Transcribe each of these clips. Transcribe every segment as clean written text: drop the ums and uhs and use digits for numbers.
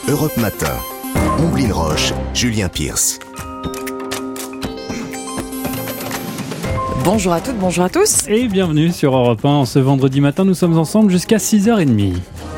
Europe Matin. Omblin Roche, Julien Pierce. Bonjour à toutes, bonjour à tous. Et bienvenue sur Europe 1. Ce vendredi matin, nous sommes ensemble jusqu'à 6h30.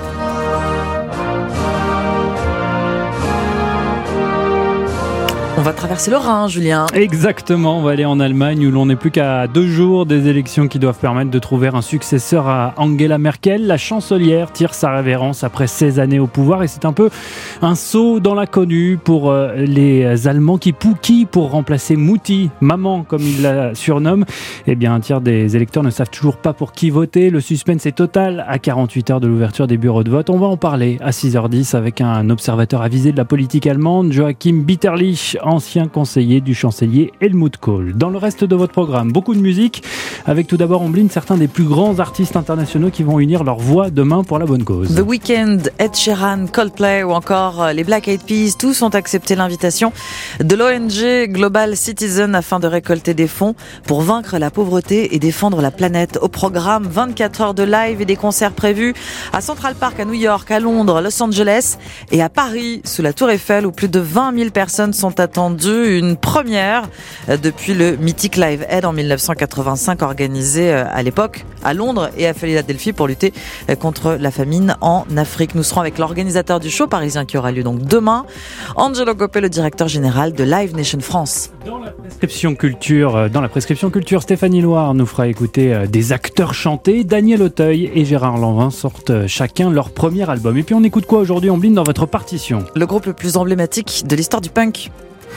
On va traverser le Rhin, Julien. Exactement, on va aller en Allemagne où l'on n'est plus qu'à 2 jours des élections qui doivent permettre de trouver un successeur à Angela Merkel. La chancelière tire sa révérence après 16 années au pouvoir et c'est un peu un saut dans l'inconnu pour les Allemands qui pour remplacer Mutti, maman comme ils la surnomment. Eh bien, un tiers des électeurs ne savent toujours pas pour qui voter. Le suspense est total à 48 heures de l'ouverture des bureaux de vote. On va en parler à 6h10 avec un observateur avisé de la politique allemande, Joachim Bitterlich, ancien conseiller du chancelier Helmut Kohl. Dans le reste de votre programme, beaucoup de musique, avec tout d'abord Omblin, certains des plus grands artistes internationaux qui vont unir leurs voix demain pour la bonne cause. The Weeknd, Ed Sheeran, Coldplay ou encore les Black Eyed Peas, tous ont accepté l'invitation de l'ONG Global Citizen afin de récolter des fonds pour vaincre la pauvreté et défendre la planète. Au programme, 24 heures de live et des concerts prévus à Central Park, à New York, à Londres, Los Angeles et à Paris, sous la Tour Eiffel, où plus de 20 000 personnes sont attendues. Une première depuis le mythique Live Aid en 1985, organisé à l'époque à Londres et à Philadelphie pour lutter contre la famine en Afrique. Nous serons avec l'organisateur du show parisien qui aura lieu donc demain, Angelo Copé, le directeur général de Live Nation France. Dans la prescription culture, Stéphanie Loire nous fera écouter des acteurs chantés. Daniel Auteuil et Gérard Lanvin sortent chacun leur premier album. Et puis on écoute quoi aujourd'hui, Omblin, dans votre partition? Le groupe le plus emblématique de l'histoire du punk.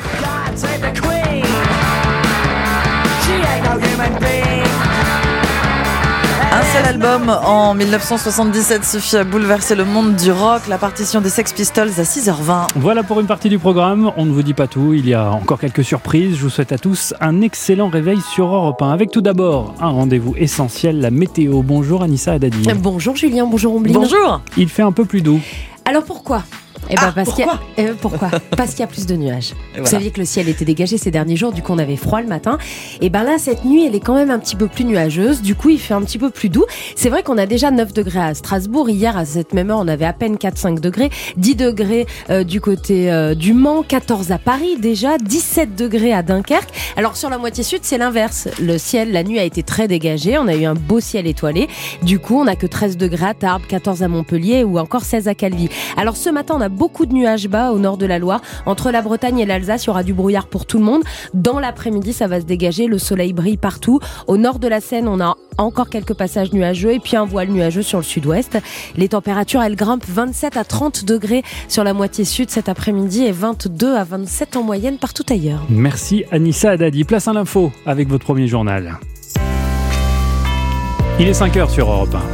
Un seul album en 1977 suffit à bouleverser le monde du rock. La partition des Sex Pistols à 6h20. Voilà pour une partie du programme. On ne vous dit pas tout, il y a encore quelques surprises. Je vous souhaite à tous un excellent réveil sur Europe 1. Avec tout d'abord un rendez-vous essentiel, la météo. Bonjour Anissa Haddadi. Bonjour Julien, bonjour Omblin. Bonjour. Il fait un peu plus doux. Alors pourquoi ? Pourquoi ? Parce qu'il y a plus de nuages. Vous saviez que le ciel était dégagé ces derniers jours, du coup on avait froid le matin. Et ben là, cette nuit, elle est quand même un petit peu plus nuageuse. Du coup, il fait un petit peu plus doux. C'est vrai qu'on a déjà 9 degrés à Strasbourg. Hier, à cette même heure, on avait à peine 4-5 degrés. 10 degrés du côté du Mans, 14 à Paris déjà, 17 degrés à Dunkerque. Alors sur la moitié sud, c'est l'inverse. Le ciel, la nuit a été très dégagé. On a eu un beau ciel étoilé. Du coup, on n'a que 13 degrés à Tarbes, 14 à Montpellier ou encore 16 à Calvi. Alors ce matin, on a beaucoup de nuages bas au nord de la Loire. Entre la Bretagne et l'Alsace, il y aura du brouillard pour tout le monde. Dans l'après-midi, ça va se dégager. Le soleil brille partout. Au nord de la Seine, on a encore quelques passages nuageux et puis un voile nuageux sur le sud-ouest. Les températures, elles grimpent 27 à 30 degrés sur la moitié sud cet après-midi et 22 à 27 en moyenne partout ailleurs. Merci Anissa Haddadi. Place à l'info avec votre premier journal. Il est 5h sur Europe 1.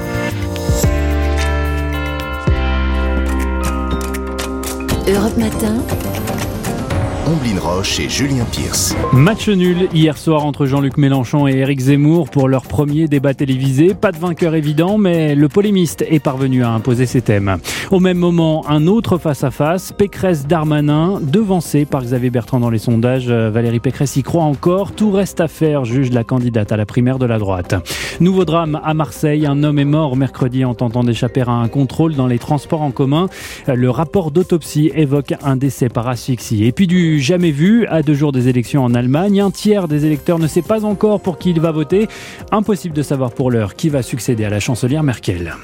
Europe Matin. Omblin Roche et Julien Pierce. Match nul hier soir entre Jean-Luc Mélenchon et Éric Zemmour pour leur premier débat télévisé. Pas de vainqueur évident, mais le polémiste est parvenu à imposer ses thèmes. Au même moment, un autre face-à-face, Pécresse-Darmanin, devancé par Xavier Bertrand dans les sondages. Valérie Pécresse y croit encore. Tout reste à faire, juge la candidate à la primaire de la droite. Nouveau drame à Marseille. Un homme est mort mercredi en tentant d'échapper à un contrôle dans les transports en commun. Le rapport d'autopsie évoque un décès par asphyxie. Et puis du jamais vu à 2 jours des élections en Allemagne. Un tiers des électeurs ne sait pas encore pour qui il va voter. Impossible de savoir pour l'heure qui va succéder à la chancelière Merkel.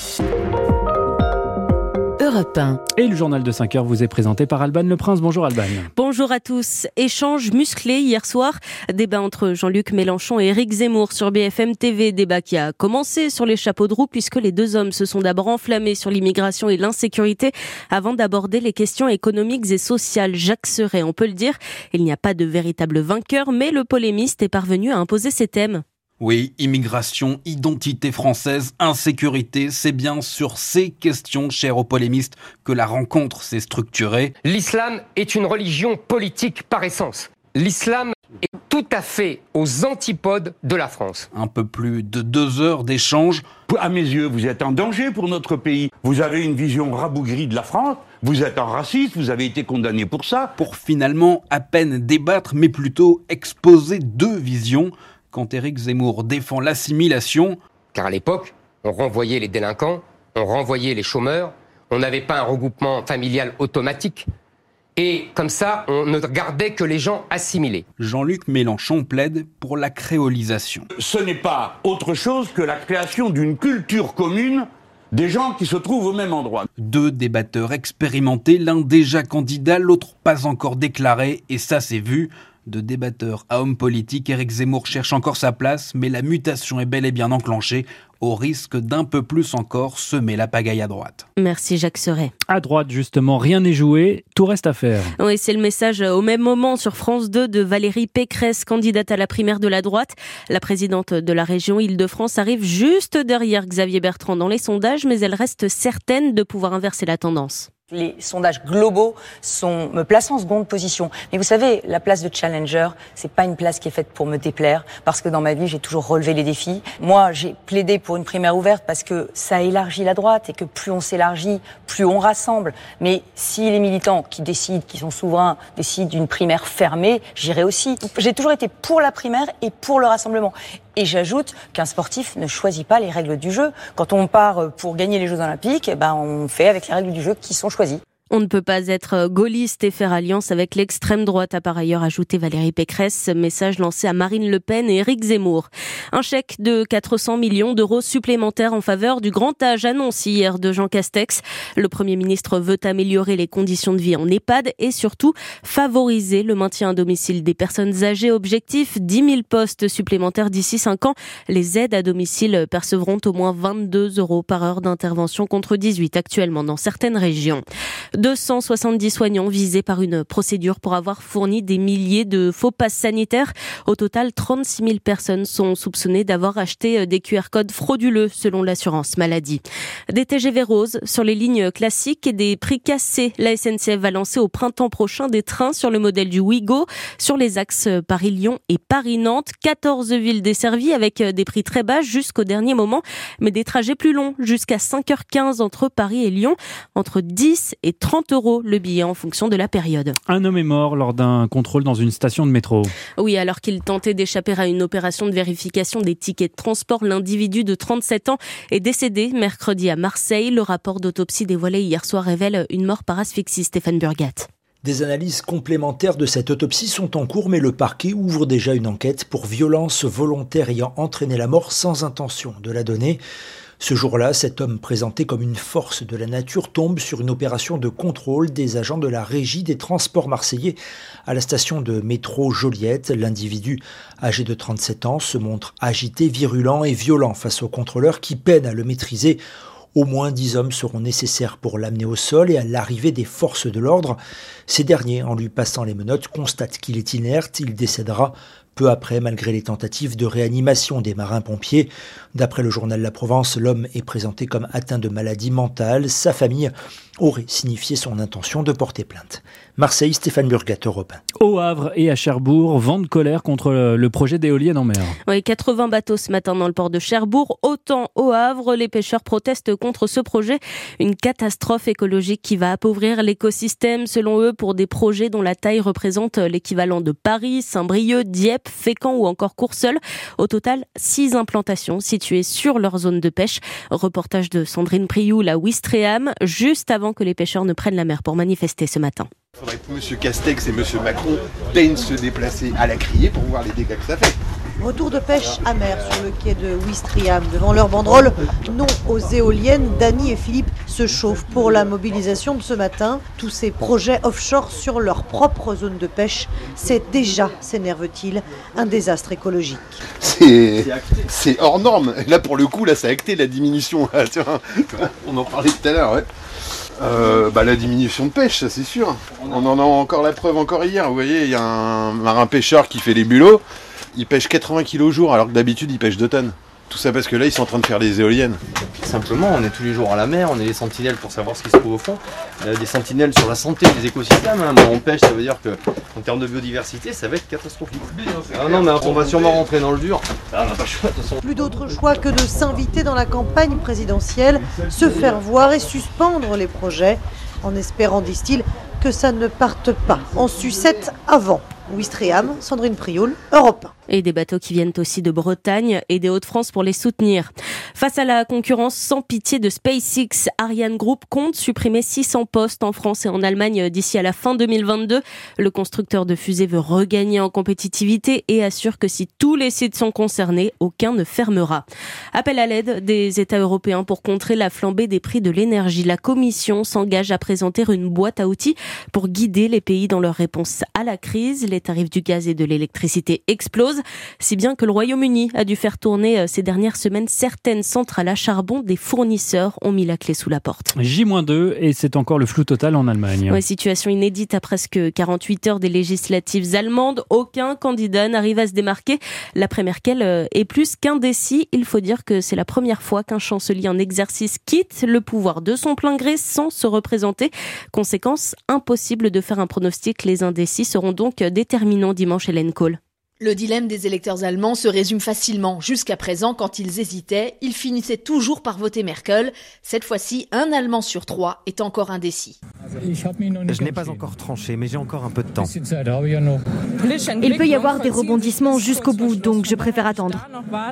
Europe 1. Et le journal de 5h vous est présenté par Alban Le Prince. Bonjour Alban. Bonjour à tous. Échange musclé hier soir. Débat entre Jean-Luc Mélenchon et Éric Zemmour sur BFM TV. Débat qui a commencé sur les chapeaux de roue puisque les deux hommes se sont d'abord enflammés sur l'immigration et l'insécurité avant d'aborder les questions économiques et sociales. Jacques Serret, on peut le dire, il n'y a pas de véritable vainqueur, mais le polémiste est parvenu à imposer ses thèmes. Oui, immigration, identité française, insécurité, c'est bien sur ces questions, chères aux polémistes, que la rencontre s'est structurée. L'islam est une religion politique par essence. L'islam est tout à fait aux antipodes de la France. Un peu plus de 2 heures d'échange. À mes yeux, vous êtes un danger pour notre pays. Vous avez une vision rabougrie de la France, vous êtes un raciste, vous avez été condamné pour ça. Pour finalement à peine débattre, mais plutôt exposer 2 visions. Quand Éric Zemmour défend l'assimilation. Car à l'époque, on renvoyait les délinquants, on renvoyait les chômeurs, on n'avait pas un regroupement familial automatique. Et comme ça, on ne gardait que les gens assimilés. Jean-Luc Mélenchon plaide pour la créolisation. Ce n'est pas autre chose que la création d'une culture commune des gens qui se trouvent au même endroit. 2 débatteurs expérimentés, l'un déjà candidat, l'autre pas encore déclaré, et ça c'est vu. De débatteur à homme politique, Éric Zemmour cherche encore sa place, mais la mutation est bel et bien enclenchée, au risque d'un peu plus encore semer la pagaille à droite. Merci Jacques Serret. À droite, justement, rien n'est joué, tout reste à faire. Oui, c'est le message au même moment sur France 2 de Valérie Pécresse, candidate à la primaire de la droite. La présidente de la région Île-de-France arrive juste derrière Xavier Bertrand dans les sondages, mais elle reste certaine de pouvoir inverser la tendance. Les sondages globaux me placent en seconde position. Mais vous savez, la place de challenger, c'est pas une place qui est faite pour me déplaire, parce que dans ma vie, j'ai toujours relevé les défis. Moi, j'ai plaidé pour une primaire ouverte parce que ça élargit la droite et que plus on s'élargit, plus on rassemble. Mais si les militants qui décident, qui sont souverains, décident d'une primaire fermée, j'irai aussi. J'ai toujours été pour la primaire et pour le rassemblement. Et j'ajoute qu'un sportif ne choisit pas les règles du jeu. Quand on part pour gagner les Jeux Olympiques, on fait avec les règles du jeu qui sont choisies. On ne peut pas être gaulliste et faire alliance avec l'extrême droite, a par ailleurs ajouté Valérie Pécresse, message lancé à Marine Le Pen et Éric Zemmour. Un chèque de 400 millions d'euros supplémentaires en faveur du grand âge annoncé hier de Jean Castex. Le Premier ministre veut améliorer les conditions de vie en EHPAD et surtout favoriser le maintien à domicile des personnes âgées. Objectif, 10 000 postes supplémentaires d'ici 5 ans. Les aides à domicile percevront au moins 22 € par heure d'intervention contre 18 actuellement dans certaines régions. 270 soignants visés par une procédure pour avoir fourni des milliers de faux passes sanitaires. Au total, 36 000 personnes sont soupçonnées d'avoir acheté des QR codes frauduleux selon l'assurance maladie. Des TGV roses sur les lignes classiques et des prix cassés. La SNCF va lancer au printemps prochain des trains sur le modèle du Ouigo sur les axes Paris-Lyon et Paris-Nantes. 14 villes desservies avec des prix très bas jusqu'au dernier moment, mais des trajets plus longs jusqu'à 5h15 entre Paris et Lyon, entre 10 et 30 € le billet en fonction de la période. Un homme est mort lors d'un contrôle dans une station de métro. Oui, alors qu'il tentait d'échapper à une opération de vérification des tickets de transport, l'individu de 37 ans est décédé mercredi à Marseille. Le rapport d'autopsie dévoilé hier soir révèle une mort par asphyxie. Stéphane Burgat. Des analyses complémentaires de cette autopsie sont en cours, mais le parquet ouvre déjà une enquête pour violence volontaire ayant entraîné la mort sans intention de la donner. Ce jour-là, cet homme présenté comme une force de la nature tombe sur une opération de contrôle des agents de la régie des transports marseillais à la station de métro Joliette. L'individu, âgé de 37 ans, se montre agité, virulent et violent face aux contrôleurs qui peinent à le maîtriser. Au moins 10 hommes seront nécessaires pour l'amener au sol et à l'arrivée des forces de l'ordre. Ces derniers, en lui passant les menottes, constatent qu'il est inerte. Il décédera peu après, malgré les tentatives de réanimation des marins-pompiers. D'après le journal La Provence, l'homme est présenté comme atteint de maladie mentale. Sa famille aurait signifié son intention de porter plainte. Marseille, Stéphane Burgat, Europe 1. Au Havre et à Cherbourg, vent de colère contre le projet d'éolienne en mer. Oui, 80 bateaux ce matin dans le port de Cherbourg. Autant au Havre, les pêcheurs protestent contre ce projet. Une catastrophe écologique qui va appauvrir l'écosystème, selon eux, pour des projets dont la taille représente l'équivalent de Paris, Saint-Brieuc, Dieppe, Fécamp ou encore Courseulles. Au total, 6 implantations situées sur leur zone de pêche. Reportage de Sandrine Prioul à Ouistreham, juste avant que les pêcheurs ne prennent la mer pour manifester ce matin. Il faudrait que M. Castex et M. Macron peignent se déplacer à la criée pour voir les dégâts que ça fait. Retour de pêche amer sur le quai de Ouistreham. Devant leur banderole, non aux éoliennes, Dany et Philippe se chauffent pour la mobilisation de ce matin. Tous ces projets offshore sur leur propre zone de pêche, c'est déjà, s'énerve-t-il, un désastre écologique. C'est hors norme. Et là, pour le coup, là, ça a acté la diminution. On en parlait tout à l'heure, ouais. La diminution de pêche, ça c'est sûr. On en a encore la preuve encore hier. Vous voyez, il y a un marin pêcheur qui fait les bulots. Il pêche 80 kg au jour alors que d'habitude il pêche 2 tonnes. Tout ça parce que là ils sont en train de faire les éoliennes. Simplement, on est tous les jours à la mer, on est les sentinelles pour savoir ce qui se trouve au fond. Des sentinelles sur la santé des écosystèmes. Mais on pêche, ça veut dire qu'en termes de biodiversité, ça va être catastrophique. Ah non, mais on va sûrement rentrer dans le dur. On n'a pas le choix de toute façon. Plus d'autre choix que de s'inviter dans la campagne présidentielle, se faire voir et suspendre les projets, en espérant, disent-ils, que ça ne parte pas en sucette avant. Ouistreham, Sandrine Prioul, Europe 1. Et des bateaux qui viennent aussi de Bretagne et des Hauts-de-France pour les soutenir. Face à la concurrence sans pitié de SpaceX, Ariane Group compte supprimer 600 postes en France et en Allemagne d'ici à la fin 2022. Le constructeur de fusées veut regagner en compétitivité et assure que si tous les sites sont concernés, aucun ne fermera. Appel à l'aide des États européens pour contrer la flambée des prix de l'énergie. La Commission s'engage à présenter une boîte à outils pour guider les pays dans leur réponse à la crise. Les tarifs du gaz et de l'électricité explosent, si bien que le Royaume-Uni a dû faire tourner ces dernières semaines certaines centrales à charbon. Des fournisseurs ont mis la clé sous la porte. J-2 et c'est encore le flou total en Allemagne. Ouais, situation inédite à presque 48 heures des législatives allemandes. Aucun candidat n'arrive à se démarquer. L'après Merkel est plus qu'indécis. Il faut dire que c'est la première fois qu'un chancelier en exercice quitte le pouvoir de son plein gré sans se représenter. Conséquence, impossible de faire un pronostic. Les indécis seront donc déterminants dimanche, Hélène Kohl. Le dilemme des électeurs allemands se résume facilement. Jusqu'à présent, quand ils hésitaient, ils finissaient toujours par voter Merkel. Cette fois-ci, un Allemand sur 3 est encore indécis. Je n'ai pas encore tranché, mais j'ai encore un peu de temps. Il peut y avoir des rebondissements jusqu'au bout, donc je préfère attendre.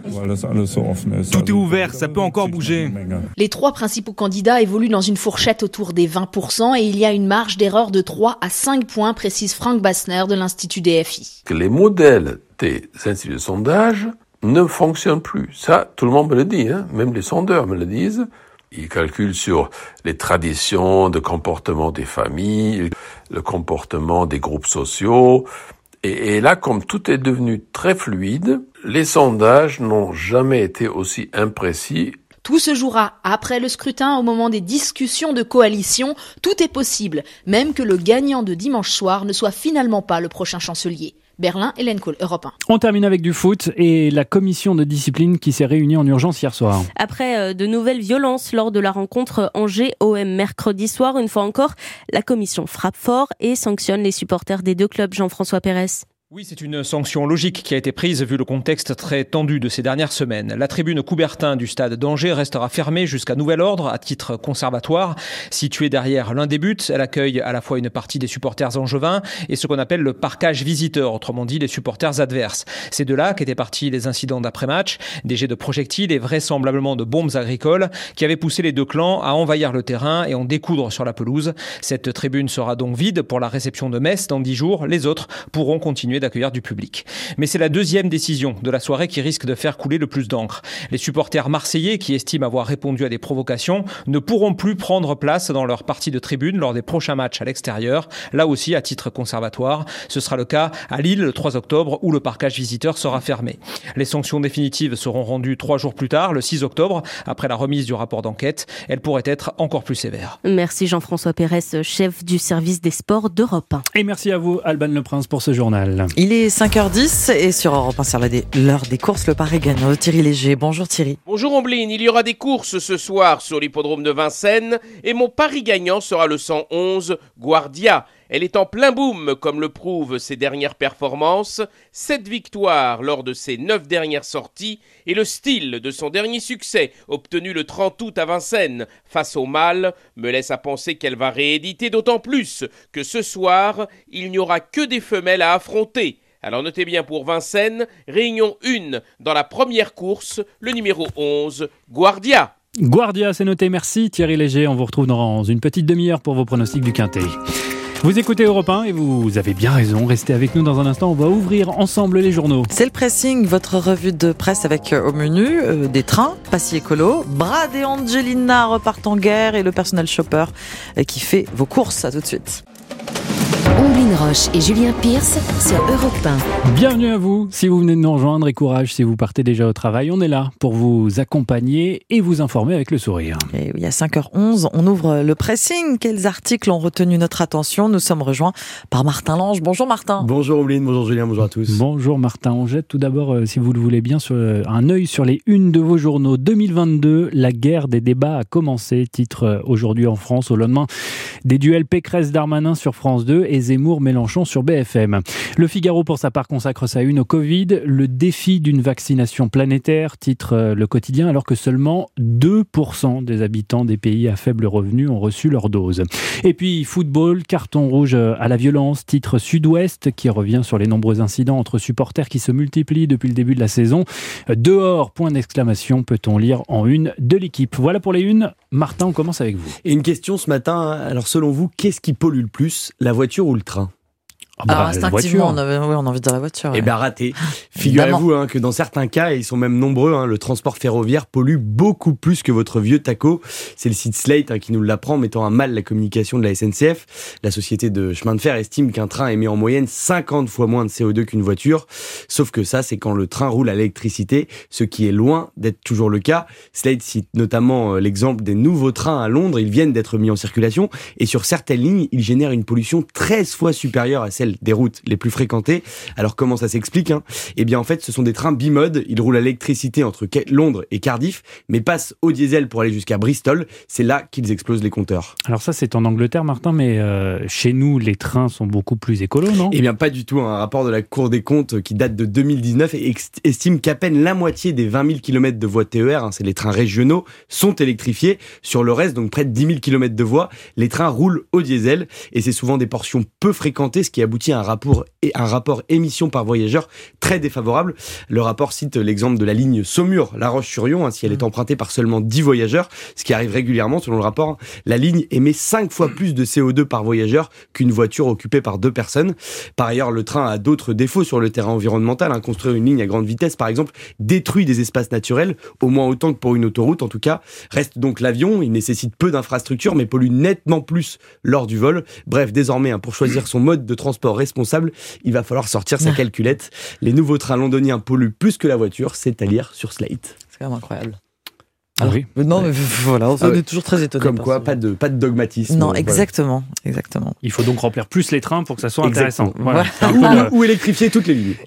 Tout est ouvert, ça peut encore bouger. Les 3 principaux candidats évoluent dans une fourchette autour des 20% et il y a une marge d'erreur de 3 à 5 points, précise Frank Bassner de l'Institut DFI. Les modèles des instituts de sondage ne fonctionnent plus. Ça, tout le monde me le dit, même les sondeurs me le disent. Ils calculent sur les traditions de comportement des familles, le comportement des groupes sociaux. Et là, comme tout est devenu très fluide, les sondages n'ont jamais été aussi imprécis. Tout se jouera après le scrutin au moment des discussions de coalition. Tout est possible, même que le gagnant de dimanche soir ne soit finalement pas le prochain chancelier. Berlin, Hélène Kohl, Europe 1. On termine avec du foot et la commission de discipline qui s'est réunie en urgence hier soir. Après de nouvelles violences lors de la rencontre Angers-OM mercredi soir, une fois encore, la commission frappe fort et sanctionne les supporters des deux clubs. Jean-François Pérez. Oui, c'est une sanction logique qui a été prise vu le contexte très tendu de ces dernières semaines. La tribune Coubertin du stade d'Angers restera fermée jusqu'à nouvel ordre à titre conservatoire. Située derrière l'un des buts, elle accueille à la fois une partie des supporters angevins et ce qu'on appelle le parquage visiteur, autrement dit les supporters adverses. C'est de là qu'étaient partis les incidents d'après-match, des jets de projectiles et vraisemblablement de bombes agricoles qui avaient poussé les deux clans à envahir le terrain et en découdre sur la pelouse. Cette tribune sera donc vide pour la réception de Metz dans 10 jours. Les autres pourront continuer d'accueillir du public. Mais c'est la deuxième décision de la soirée qui risque de faire couler le plus d'encre. Les supporters marseillais qui estiment avoir répondu à des provocations ne pourront plus prendre place dans leur partie de tribune lors des prochains matchs à l'extérieur, là aussi à titre conservatoire. Ce sera le cas à Lille le 3 octobre où le parquage visiteur sera fermé. Les sanctions définitives seront rendues 3 jours plus tard, le 6 octobre, après la remise du rapport d'enquête. Elles pourraient être encore plus sévères. Merci Jean-François Pérez, chef du service des sports d'Europe 1. Et merci à vous Alban Le Prince pour ce journal. Il est 5h10 et sur Europe 1, c'est l'heure des courses, le Paris-Gagnant. Thierry Léger, bonjour Thierry. Bonjour Ombline, il y aura des courses ce soir sur l'hippodrome de Vincennes et mon Paris-Gagnant sera le 111 Guardia. Elle est en plein boom, comme le prouvent ses dernières performances. 7 victoires lors de ses 9 dernières sorties et le style de son dernier succès, obtenu le 30 août à Vincennes, face au mâle, me laisse à penser qu'elle va rééditer, d'autant plus que ce soir, il n'y aura que des femelles à affronter. Alors notez bien pour Vincennes, réunion 1 dans la première course, le numéro 11, Guardia. Guardia, c'est noté, merci Thierry Léger. On vous retrouve dans une petite demi-heure pour vos pronostics du Quintet. Vous écoutez Europe 1 et vous avez bien raison. Restez avec nous dans un instant. On va ouvrir ensemble les journaux. C'est le pressing, votre revue de presse avec au menu des trains, Passy écolo, Brad et Angelina repartent en guerre et le personnel shopper qui fait vos courses. À tout de suite. Omblin Roche et Julien Pierce sur Europe 1. Bienvenue à vous, si vous venez de nous rejoindre et courage si vous partez déjà au travail. On est là pour vous accompagner et vous informer avec le sourire. Et oui, à 5h11, on ouvre le pressing. Quels articles ont retenu notre attention? Nous sommes rejoints par Martin Lange. Bonjour Martin. Bonjour Omblin, bonjour Julien, bonjour à tous. Bonjour Martin, on jette tout d'abord, si vous le voulez bien, sur un œil sur les unes de vos journaux. 2022, la guerre des débats a commencé, titre aujourd'hui en France, au lendemain des duels Pécresse-Darmanin sur France 2 et Zemmour Mélenchon sur BFM. Le Figaro, pour sa part, consacre sa une au Covid. Le défi d'une vaccination planétaire, titre Le Quotidien, alors que seulement 2% des habitants des pays à faible revenu ont reçu leur dose. Et puis, football, carton rouge à la violence, titre Sud-Ouest, qui revient sur les nombreux incidents entre supporters qui se multiplient depuis le début de la saison. Dehors, point d'exclamation, peut-on lire en une de l'équipe. Voilà pour les unes. Martin, on commence avec vous. Et une question ce matin, alors selon vous, qu'est-ce qui pollue le plus, la voiture ou le train ? Alors instinctivement, on a envie de dire la voiture. Eh bien raté. Figurez-vous que dans certains cas, et ils sont même nombreux, le transport ferroviaire pollue beaucoup plus que votre vieux taco. C'est le site Slate qui nous l'apprend, mettant à mal la communication de la SNCF. La société de chemin de fer estime qu'un train émet en moyenne 50 fois moins de CO2 qu'une voiture. Sauf que ça, c'est quand le train roule à l'électricité, ce qui est loin d'être toujours le cas. Slate cite notamment l'exemple des nouveaux trains à Londres. Ils viennent d'être mis en circulation et sur certaines lignes, ils génèrent une pollution 13 fois supérieure à celle des routes les plus fréquentées. Alors comment ça s'explique ? Eh bien en fait ce sont des trains bimodes, ils roulent à l'électricité entre Londres et Cardiff, mais passent au diesel pour aller jusqu'à Bristol. C'est là qu'ils explosent les compteurs. Alors ça c'est en Angleterre, Martin, mais chez nous les trains sont beaucoup plus écolos, non ? Eh bien pas du tout. Un rapport de la Cour des comptes qui date de 2019 estime qu'à peine la moitié des 20 000 km de voies TER, c'est les trains régionaux, sont électrifiés. Sur le reste, donc près de 10 000 km de voies, les trains roulent au diesel et c'est souvent des portions peu fréquentées, ce qui aboutit à un rapport émission par voyageur très défavorable. Le rapport cite l'exemple de la ligne Saumur-La Roche-sur-Yon, si elle est empruntée par seulement 10 voyageurs, ce qui arrive régulièrement selon le rapport. La ligne émet 5 fois plus de CO2 par voyageur qu'une voiture occupée par 2 personnes. Par ailleurs, le train a d'autres défauts sur le terrain environnemental. Construire une ligne à grande vitesse, par exemple, détruit des espaces naturels, au moins autant que pour une autoroute en tout cas. Reste donc l'avion, il nécessite peu d'infrastructures, mais pollue nettement plus lors du vol. Bref, désormais, pour choisir son mode de transport responsable, il va falloir sortir sa calculette. Les nouveaux trains londoniens polluent plus que la voiture, c'est à lire sur Slate. C'est quand même incroyable. Alors, oui. Non, mais voilà, on est toujours très étonnés. Comme quoi, pas de dogmatisme. Non, exactement. Il faut donc remplir plus les trains pour que ça soit intéressant. Voilà. Ou électrifier toutes les lignes.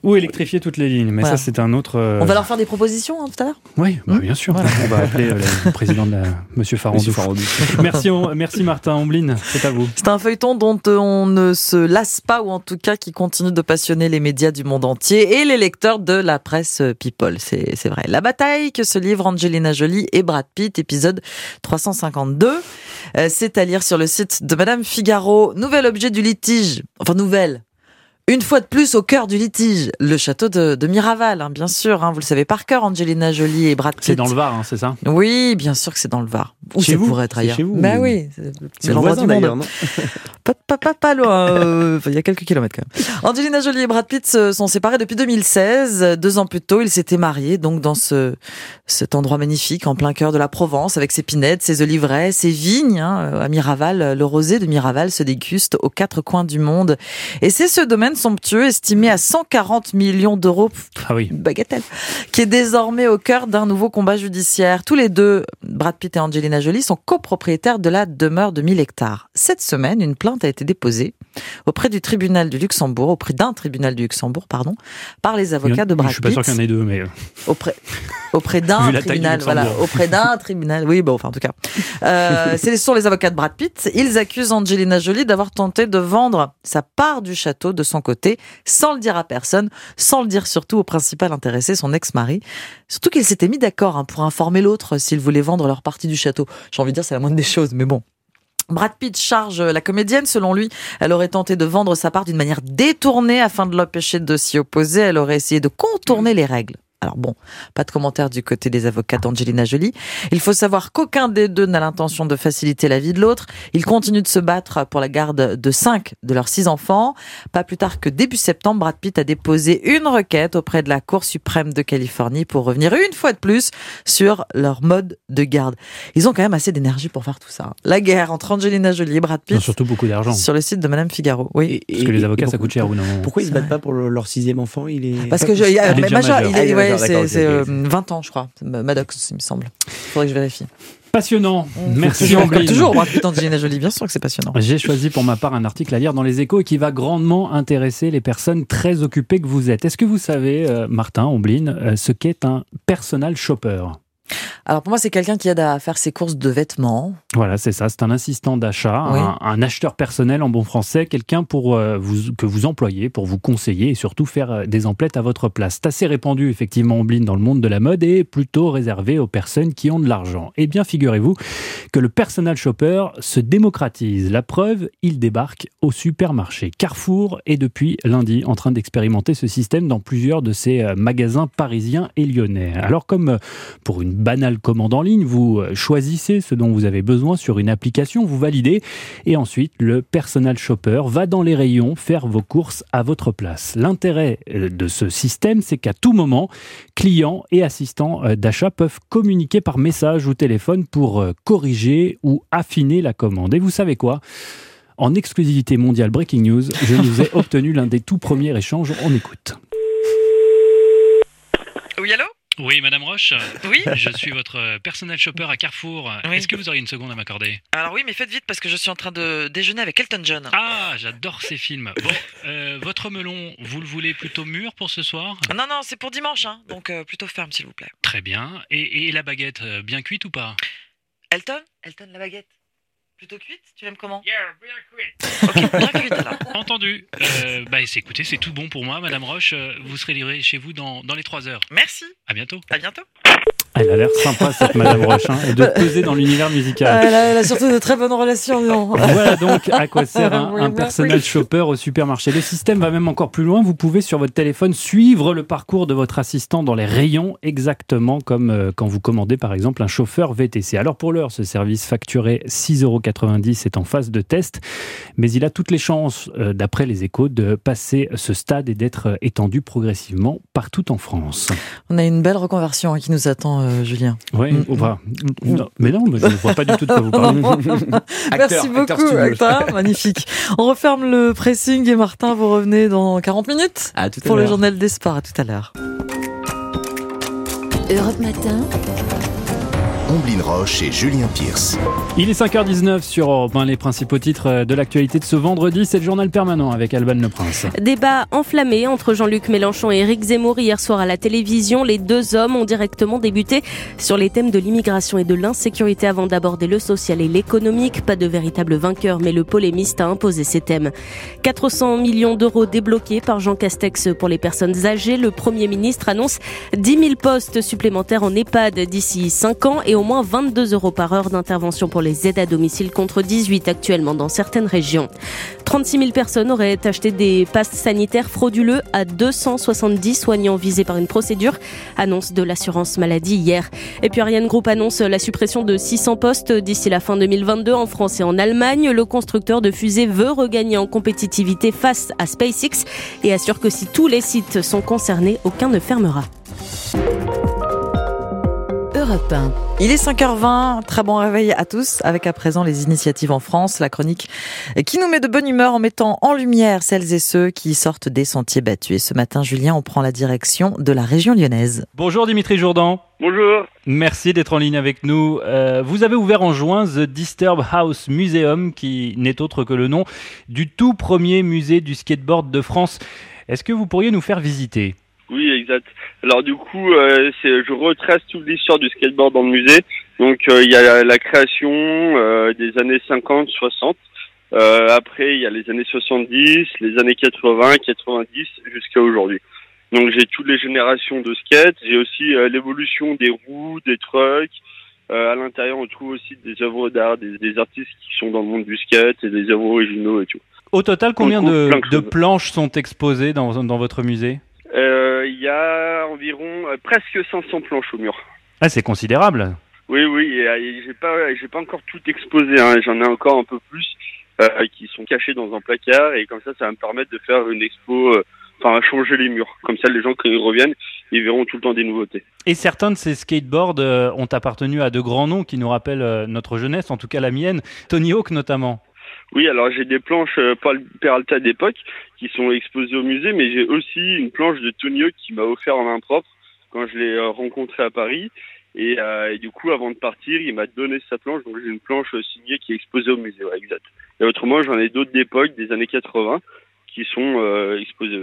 Mais ça, c'est un autre... On va leur faire des propositions tout à l'heure ? Oui, bien sûr. Voilà. On va appeler le président de Monsieur Farandou. Merci Martin. Ombline, c'est à vous. C'est un feuilleton dont on ne se lasse pas, ou en tout cas qui continue de passionner les médias du monde entier et les lecteurs de la presse People. C'est vrai. La bataille que se livrent Angelina Jolie et Brad Pitt, épisode 352. C'est à lire sur le site de Madame Figaro. Nouvel objet du litige. Enfin, nouvelle. Une fois de plus au cœur du litige, le château de Miraval, bien sûr, vous le savez par cœur, Angelina Jolie et Brad Pitt. C'est dans le Var, c'est ça ? Oui, bien sûr que c'est dans le Var. Ou ça pourrait être ailleurs. Chez vous, oui, c'est le voisin d'ailleurs, non ? Pas loin, il y a quelques kilomètres quand même. Angelina Jolie et Brad Pitt se sont séparés depuis 2016. 2 ans plus tôt, ils s'étaient mariés donc dans cet endroit magnifique en plein cœur de la Provence, avec ses pinettes, ses oliveraies, ses vignes. À Miraval, le rosé de Miraval se déguste aux 4 coins du monde. Et c'est ce domaine somptueux, estimé à 140 millions d'euros, bagatelle, qui est désormais au cœur d'un nouveau combat judiciaire. Tous les deux, Brad Pitt et Angelina Jolie, sont copropriétaires de la demeure de 1000 hectares. Cette semaine, une plainte a été déposée auprès d'un tribunal du Luxembourg, par les avocats de Brad Pitt. Je suis pas sûr qu'il y en ait 2, mais... Auprès d'un tribunal, oui, en tout cas. Ce sont les avocats de Brad Pitt. Ils accusent Angelina Jolie d'avoir tenté de vendre sa part du château de son côté, sans le dire à personne, sans le dire surtout au principal intéressé, son ex-mari. Surtout qu'ils s'étaient mis d'accord pour informer l'autre s'ils voulaient vendre leur partie du château. J'ai envie de dire, c'est la moindre des choses, mais bon. Brad Pitt charge la comédienne. Selon lui, elle aurait tenté de vendre sa part d'une manière détournée afin de l'empêcher de s'y opposer. Elle aurait essayé de contourner les règles. Alors bon, pas de commentaire du côté des avocats d'Angelina Jolie. Il faut savoir qu'aucun des deux n'a l'intention de faciliter la vie de l'autre. Ils continuent de se battre pour la garde de 5 de leurs 6 enfants. Pas plus tard que début septembre, Brad Pitt a déposé une requête auprès de la Cour suprême de Californie pour revenir une fois de plus sur leur mode de garde. Ils ont quand même assez d'énergie pour faire tout ça. La guerre entre Angelina Jolie et Brad Pitt. Surtout beaucoup d'argent. Sur le site de Madame Figaro. Oui. Parce que les avocats, ça coûte cher ou non ? Pourquoi ils se battent pas pour leur 6e enfant ? Parce que c'est 20 ans, je crois. Maddox, il me semble. Il faudrait que je vérifie. Passionnant. Merci Ombline. Comme toujours, Brad Pitt, Angelina Jolie, bien sûr que c'est passionnant. J'ai choisi pour ma part un article à lire dans Les Échos et qui va grandement intéresser les personnes très occupées que vous êtes. Est-ce que vous savez, Martin, Ombline, ce qu'est un personal shopper ? Alors pour moi, c'est quelqu'un qui aide à faire ses courses de vêtements. Voilà, c'est ça. C'est un assistant d'achat, Oui. un acheteur personnel en bon français, quelqu'un que vous employez pour vous conseiller et surtout faire des emplettes à votre place. C'est assez répandu, effectivement, Ombline, dans le monde de la mode et plutôt réservé aux personnes qui ont de l'argent. Eh bien, figurez-vous que le personal shopper se démocratise. La preuve, il débarque au supermarché. Carrefour est depuis lundi en train d'expérimenter ce système dans plusieurs de ses magasins parisiens et lyonnais. Alors, comme pour une banale commande en ligne, vous choisissez ce dont vous avez besoin sur une application, vous validez et ensuite le personal shopper va dans les rayons faire vos courses à votre place. L'intérêt de ce système, c'est qu'à tout moment, clients et assistants d'achat peuvent communiquer par message ou téléphone pour corriger ou affiner la commande. Et vous savez quoi ? En exclusivité mondiale Breaking News, je nous ai obtenu l'un des tout premiers échanges. On écoute. Oui, allô ? Oui, Madame Roche. Oui. Je suis votre personnel shopper à Carrefour. Oui. Est-ce que vous auriez une seconde à m'accorder ? Alors oui, mais faites vite parce que je suis en train de déjeuner avec Elton John. Ah, j'adore ces films. Bon, votre melon, vous le voulez plutôt mûr pour ce soir ? Non, c'est pour dimanche, hein, donc plutôt ferme s'il vous plaît. Très bien. Et la baguette, bien cuite ou pas ? Elton, la baguette. Plutôt cuite ? Tu l'aimes comment ? Bien cuite. Ok, bien cuite alors. Entendu. Écoutez, c'est tout bon pour moi, Madame Roche. Vous serez livrée chez vous dans les 3 heures. Merci. À bientôt. À bientôt. Elle a l'air sympa, cette Madame Roche, et de peser dans l'univers musical. Elle a surtout de très bonnes relations, non ? Voilà donc à quoi sert un personal shopper au supermarché. Le système va même encore plus loin. Vous pouvez sur votre téléphone suivre le parcours de votre assistant dans les rayons, exactement comme quand vous commandez par exemple un chauffeur VTC. Alors pour l'heure, ce service facturé 6,90 € est en phase de test, mais il a toutes les chances, d'après les Échos, de passer ce stade et d'être étendu progressivement partout en France. On a une belle reconversion qui nous attend, Julien. Oui, mais je ne vois pas du tout de quoi vous parlez. Merci beaucoup, acteur, magnifique. On referme le pressing et Martin, vous revenez dans 40 minutes pour le journal des sports. À tout à l'heure. Europe Matin. Ombline Roche et Julien Pierce. Il est 5h19 sur Europe 1, les principaux titres de l'actualité de ce vendredi. C'est le journal permanent avec Alban Le Prince. Débat enflammé entre Jean-Luc Mélenchon et Éric Zemmour hier soir à la télévision. Les deux hommes ont directement débuté sur les thèmes de l'immigration et de l'insécurité avant d'aborder le social et l'économique. Pas de véritable vainqueur, mais le polémiste a imposé ces thèmes. 400 millions d'euros débloqués par Jean Castex pour les personnes âgées. Le Premier ministre annonce 10 000 postes supplémentaires en EHPAD d'ici 5 ans et au moins 22 € par heure d'intervention pour les aides à domicile contre 18 actuellement dans certaines régions. 36 000 personnes auraient acheté des passes sanitaires frauduleux à 270 soignants visés par une procédure. Annonce de l'assurance maladie hier. Et puis Ariane Group annonce la suppression de 600 postes d'ici la fin 2022 en France et en Allemagne. Le constructeur de fusées veut regagner en compétitivité face à SpaceX et assure que si tous les sites sont concernés, aucun ne fermera. Europe 1. Il est 5h20, très bon réveil à tous, avec à présent les initiatives en France, la chronique qui nous met de bonne humeur en mettant en lumière celles et ceux qui sortent des sentiers battus. Et ce matin, Julien, on prend la direction de la région lyonnaise. Bonjour Dimitri Jourdan. Bonjour. Merci d'être en ligne avec nous. Vous avez ouvert en juin The Disturbed House Museum, qui n'est autre que le nom du tout premier musée du skateboard de France. Est-ce que vous pourriez nous faire visiter ? Oui, exact. Alors du coup, je retrace toute l'histoire du skateboard dans le musée. Donc il y a la création des années 50, 60. Après, il y a les années 70, les années 80, 90 jusqu'à aujourd'hui. Donc j'ai toutes les générations de skate. J'ai aussi l'évolution des roues, des trucks. À l'intérieur, on trouve aussi des œuvres d'art, des artistes qui sont dans le monde du skate et des œuvres originaux et tout. Au total, combien de planches sont exposées dans votre musée ? Il y a environ presque 500 planches au mur. Ah, c'est considérable. Oui, et j'ai pas encore tout exposé, hein. J'en ai encore un peu plus qui sont cachés dans un placard et comme ça va me permettre de faire une expo, changer les murs. Comme ça, les gens quand ils reviennent, ils verront tout le temps des nouveautés. Et certains de ces skateboards ont appartenu à de grands noms qui nous rappellent notre jeunesse, en tout cas la mienne, Tony Hawk notamment. Oui, alors j'ai des planches Paul Peralta d'époque qui sont exposées au musée, mais j'ai aussi une planche de Tony Hawk qui m'a offert en main propre quand je l'ai rencontré à Paris. Et du coup, avant de partir, il m'a donné sa planche, donc j'ai une planche signée qui est exposée au musée, ouais, exact. Et autrement, j'en ai d'autres d'époque, des années 80, qui sont exposées aussi.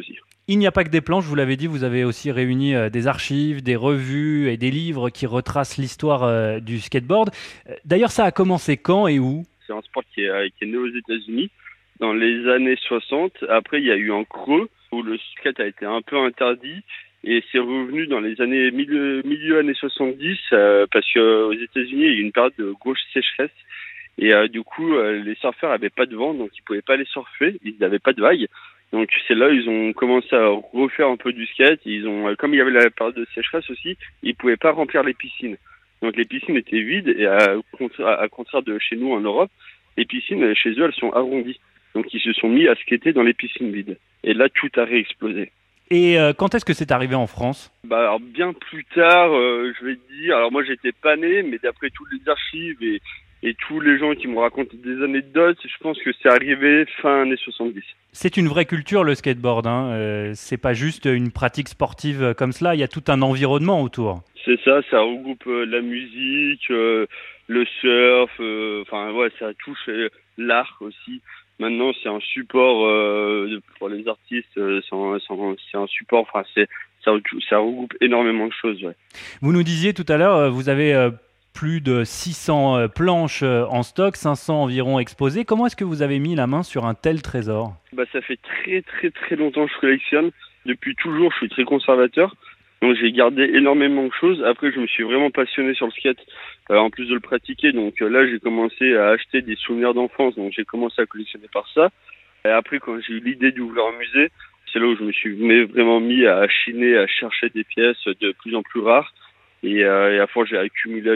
Il n'y a pas que des planches, vous l'avez dit, vous avez aussi réuni des archives, des revues et des livres qui retracent l'histoire du skateboard. D'ailleurs, ça a commencé quand et où ? C'est un sport qui est né aux États-Unis dans les années 60. Après, il y a eu un creux où le skate a été un peu interdit et c'est revenu dans les années milieu années 70 parce qu'aux États-Unis, il y a eu une période de grosse sécheresse et du coup, les surfeurs n'avaient pas de vent, donc ils pouvaient pas aller surfer, ils n'avaient pas de vagues. Donc c'est là où ils ont commencé à refaire un peu du skate. Ils ont, comme il y avait la période de sécheresse aussi, ils pouvaient pas remplir les piscines. Donc les piscines étaient vides et à contraire de chez nous en Europe, les piscines chez eux elles sont arrondies. Donc ils se sont mis à skater dans les piscines vides. Et là tout a réexplosé. Et quand est-ce que c'est arrivé en France ? Alors bien plus tard, je vais te dire. Alors moi j'étais pas né, mais d'après toutes les archives et tous les gens qui me racontent des anecdotes, je pense que c'est arrivé fin années 70. C'est une vraie culture le skateboard, hein. C'est pas juste une pratique sportive comme cela, il y a tout un environnement autour. C'est ça regroupe la musique, le surf, ça touche l'art aussi. Maintenant c'est un support pour les artistes, c'est un support, ça regroupe énormément de choses. Ouais. Vous nous disiez tout à l'heure, vous avez plus de 600 planches en stock, 500 environ exposées. Comment est-ce que vous avez mis la main sur un tel trésor ? Ça fait très très très longtemps que je collectionne. Depuis toujours, je suis très conservateur. Donc j'ai gardé énormément de choses. Après, je me suis vraiment passionné sur le skate, en plus de le pratiquer. Donc là, j'ai commencé à acheter des souvenirs d'enfance. Donc j'ai commencé à collectionner par ça. Et après, quand j'ai eu l'idée d'ouvrir un musée, c'est là où je me suis vraiment mis à chiner, à chercher des pièces de plus en plus rares. Et à force, j'ai accumulé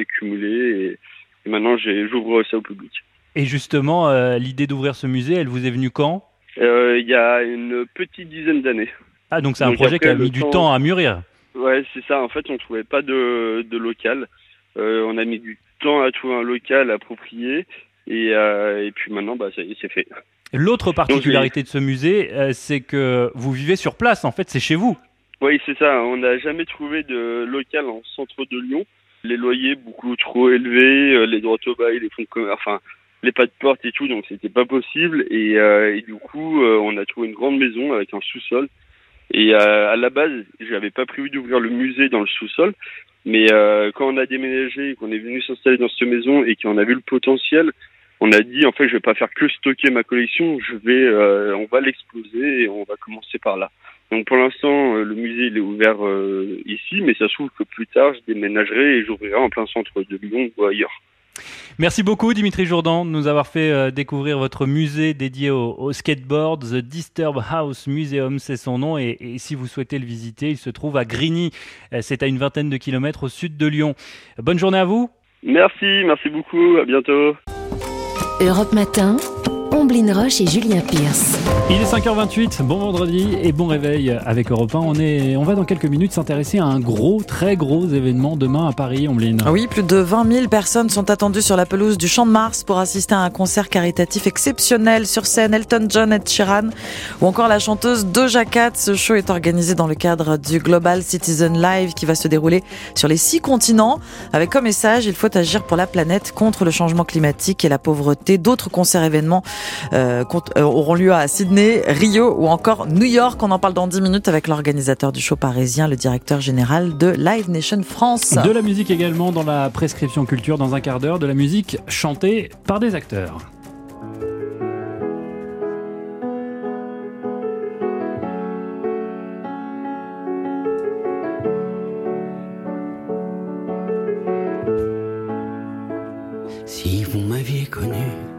et maintenant j'ouvre ça au public. Et justement, l'idée d'ouvrir ce musée, elle vous est venue quand ? Il y a une petite dizaine d'années. Ah, donc c'est un projet qui a mis du temps à mûrir. Ouais, c'est ça. En fait, on trouvait pas de local. On a mis du temps à trouver un local approprié et puis maintenant, ça y est, c'est fait. L'autre particularité de ce musée, c'est que vous vivez sur place. En fait, c'est chez vous. Oui, c'est ça. On n'a jamais trouvé de local en centre de Lyon. Les loyers beaucoup trop élevés, les droits au bail, les fonds de commerce, les pas de porte et tout, donc c'était pas possible. Et du coup, on a trouvé une grande maison avec un sous-sol. Et à la base, j'avais pas prévu d'ouvrir le musée dans le sous-sol, mais quand on a déménagé, qu'on est venu s'installer dans cette maison et qu'on a vu le potentiel, on a dit en fait, je vais pas faire que stocker ma collection, on va l'exposer et on va commencer par là. Donc pour l'instant, le musée il est ouvert ici, mais ça se trouve que plus tard, je déménagerai et j'ouvrirai en plein centre de Lyon ou ailleurs. Merci beaucoup Dimitri Jourdan de nous avoir fait découvrir votre musée dédié au skateboard. The Disturb House Museum, c'est son nom. Et si vous souhaitez le visiter, il se trouve à Grigny. C'est à une vingtaine de kilomètres au sud de Lyon. Bonne journée à vous. Merci beaucoup, à bientôt. Europe Matin, Omblin Roche et Julien Pierce. Il est 5h28, bon vendredi et bon réveil avec Europe 1. On va dans quelques minutes s'intéresser à un très gros événement demain à Paris, Omblin. Oui, plus de 20 000 personnes sont attendues sur la pelouse du Champ de Mars pour assister à un concert caritatif exceptionnel. Sur scène, Elton John, Ed Sheeran ou encore la chanteuse Doja Cat. Ce show est organisé dans le cadre du Global Citizen Live qui va se dérouler sur les 6 continents. Avec comme message, il faut agir pour la planète contre le changement climatique et la pauvreté. D'autres concerts événements auront lieu à Sydney, Rio ou encore New York. On en parle dans 10 minutes avec l'organisateur du show parisien, le directeur général de Live Nation France. De la musique également dans la prescription culture dans un quart d'heure, de la musique chantée par des acteurs. Si vous m'aviez connu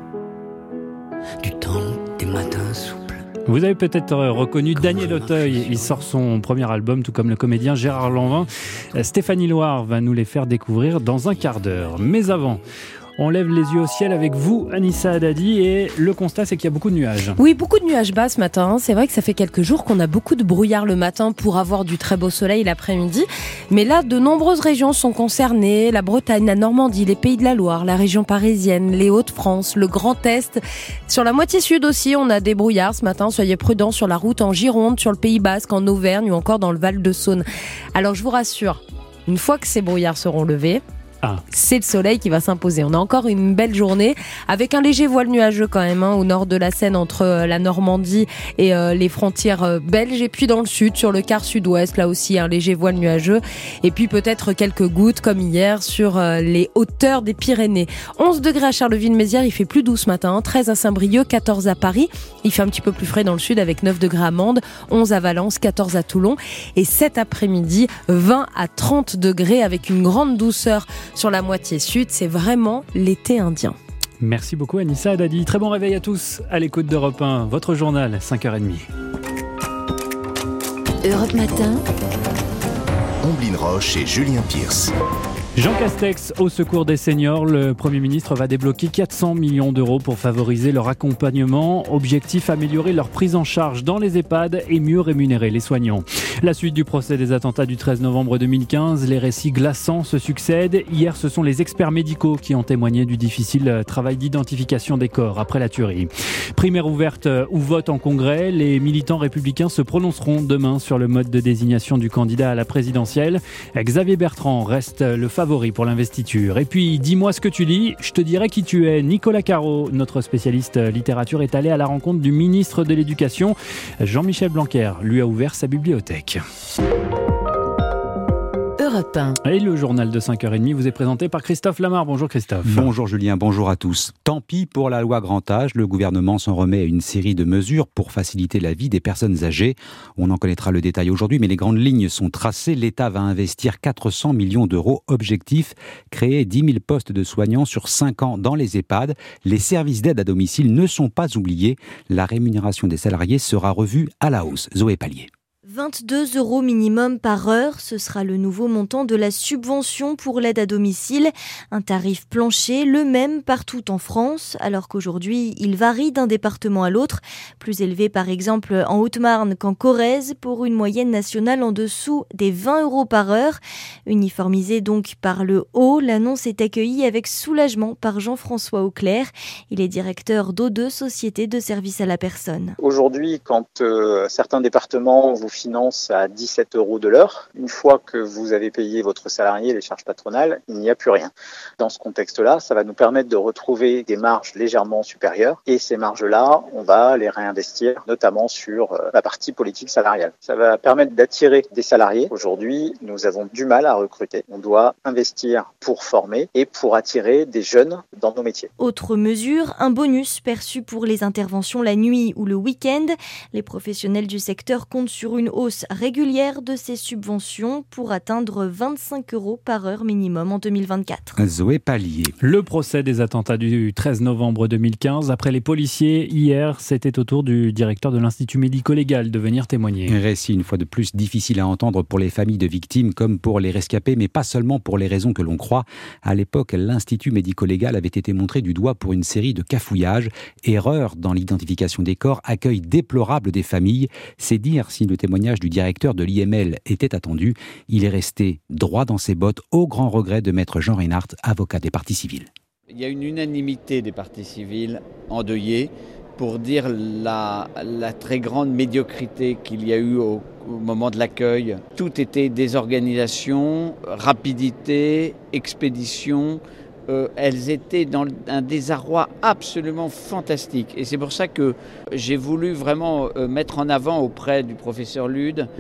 du temps des matins souples. Vous avez peut-être reconnu Daniel Auteuil. Il sort son premier album, tout comme le comédien Gérard Lanvin. Stéphanie Loire va nous les faire découvrir dans un quart d'heure. Mais avant, on lève les yeux au ciel avec vous, Anissa Haddadi, et le constat, c'est qu'il y a beaucoup de nuages. Oui, beaucoup de nuages bas ce matin. C'est vrai que ça fait quelques jours qu'on a beaucoup de brouillard le matin pour avoir du très beau soleil l'après-midi. Mais là, de nombreuses régions sont concernées. La Bretagne, la Normandie, les Pays de la Loire, la région parisienne, les Hauts-de-France, le Grand Est. Sur la moitié sud aussi, on a des brouillards ce matin. Soyez prudents sur la route en Gironde, sur le Pays Basque, en Auvergne ou encore dans le Val-de-Saône. Alors, je vous rassure, une fois que ces brouillards seront levés, C'est le soleil qui va s'imposer. On a encore une belle journée avec un léger voile nuageux quand même au nord de la Seine entre la Normandie et les frontières belges, et puis dans le sud, sur le quart sud-ouest, là aussi un léger voile nuageux, et puis peut-être quelques gouttes comme hier sur les hauteurs des Pyrénées. 11 degrés à Charleville-Mézières, il fait plus doux ce matin, 13 à Saint-Brieuc, 14 à Paris, il fait un petit peu plus frais dans le sud avec 9 degrés à Mende, 11 à Valence, 14 à Toulon, et cet après-midi 20 à 30 degrés avec une grande douceur sur la moitié sud. C'est vraiment l'été indien. Merci beaucoup Anissa Haddadi. Très bon réveil à tous à l'écoute d'Europe 1. Votre journal, 5h30. Europe Matin. Omblin Roche et Julien Pierce. Jean Castex au secours des seniors. Le Premier ministre va débloquer 400 millions d'euros pour favoriser leur accompagnement. Objectif, améliorer leur prise en charge dans les EHPAD et mieux rémunérer les soignants. La suite du procès des attentats du 13 novembre 2015. Les récits glaçants se succèdent. Hier, ce sont les experts médicaux qui ont témoigné du difficile travail d'identification des corps après la tuerie. Primaire ouverte ou vote en congrès. Les militants républicains se prononceront demain sur le mode de désignation du candidat à la présidentielle. Xavier Bertrand reste le favori pour l'investiture. Et puis, dis-moi ce que tu lis, je te dirai qui tu es. Nicolas Caro, notre spécialiste littérature, est allé à la rencontre du ministre de l'Éducation. Jean-Michel Blanquer lui a ouvert sa bibliothèque. Europe 1. Et le journal de 5h30 vous est présenté par Christophe Lamar. Bonjour Christophe. Bonjour Julien, bonjour à tous. Tant pis pour la loi grand âge, le gouvernement s'en remet à une série de mesures pour faciliter la vie des personnes âgées. On en connaîtra le détail aujourd'hui, mais les grandes lignes sont tracées. L'État va investir 400 millions d'euros. Objectif, créer 10 000 postes de soignants sur 5 ans dans les EHPAD. Les services d'aide à domicile ne sont pas oubliés. La rémunération des salariés sera revue à la hausse. Zoé Pallier. 22 € minimum par heure, ce sera le nouveau montant de la subvention pour l'aide à domicile. Un tarif plancher, le même partout en France, alors qu'aujourd'hui, il varie d'un département à l'autre. Plus élevé par exemple en Haute-Marne qu'en Corrèze, pour une moyenne nationale en dessous des 20 € par heure. Uniformisé donc par le haut, l'annonce est accueillie avec soulagement par Jean-François Auclair. Il est directeur d'O2, Société de services à la personne. Aujourd'hui, quand certains départements vous finance à 17 € de l'heure. Une fois que vous avez payé votre salarié, les charges patronales, il n'y a plus rien. Dans ce contexte-là, ça va nous permettre de retrouver des marges légèrement supérieures. Et ces marges-là, on va les réinvestir, notamment sur la partie politique salariale. Ça va permettre d'attirer des salariés. Aujourd'hui, nous avons du mal à recruter. On doit investir pour former et pour attirer des jeunes dans nos métiers. Autre mesure, un bonus perçu pour les interventions la nuit ou le week-end. Les professionnels du secteur comptent sur une hausse régulière de ces subventions pour atteindre 25 € par heure minimum en 2024. Zoé Pallier. Le procès des attentats du 13 novembre 2015. Après les policiers, hier, c'était au tour du directeur de l'Institut médico-légal de venir témoigner. Un récit une fois de plus difficile à entendre pour les familles de victimes comme pour les rescapés, mais pas seulement pour les raisons que l'on croit. À l'époque, l'Institut médico-légal avait été montré du doigt pour une série de cafouillages. Erreur dans l'identification des corps, accueil déplorable des familles. C'est dire si le témoignage du directeur de l'IML était attendu. Il est resté droit dans ses bottes, au grand regret de maître Jean Reinhardt, avocat des parties civiles. Il y a une unanimité des parties civiles endeuillées pour dire la très grande médiocrité qu'il y a eu au moment de l'accueil. Tout était désorganisation, rapidité, expédition. Elles étaient dans un désarroi absolument fantastique. Et c'est pour ça que j'ai voulu vraiment mettre en avant auprès du professeur Lude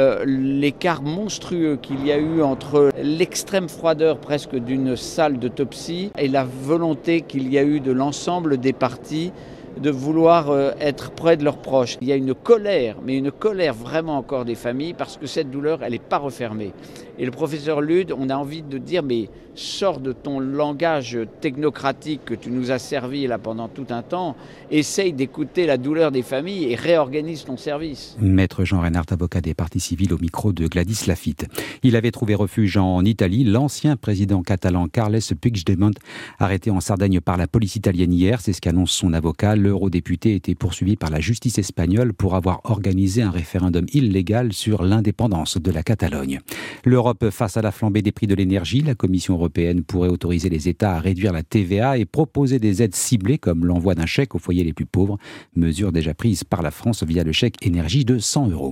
l'écart monstrueux qu'il y a eu entre l'extrême froideur presque d'une salle d'autopsie et la volonté qu'il y a eu de l'ensemble des parties de vouloir être près de leurs proches. Il y a une colère, mais une colère vraiment encore des familles, parce que cette douleur, elle n'est pas refermée. Et le professeur Lude, on a envie de dire, mais sors de ton langage technocratique que tu nous as servi là pendant tout un temps, essaye d'écouter la douleur des familles et réorganise ton service. Maître Jean Reinhardt, avocat des parties civiles, au micro de Gladys Lafitte. Il avait trouvé refuge en Italie. L'ancien président catalan Carles Puigdemont, arrêté en Sardaigne par la police italienne hier, c'est ce qu'annonce son avocat. L'eurodéputé était poursuivi par la justice espagnole pour avoir organisé un référendum illégal sur l'indépendance de la Catalogne. L'Europe face à la flambée des prix de l'énergie, la Commission européenne pourrait autoriser les États à réduire la TVA et proposer des aides ciblées comme l'envoi d'un chèque aux foyers les plus pauvres, mesure déjà prise par la France via le chèque énergie de 100 €.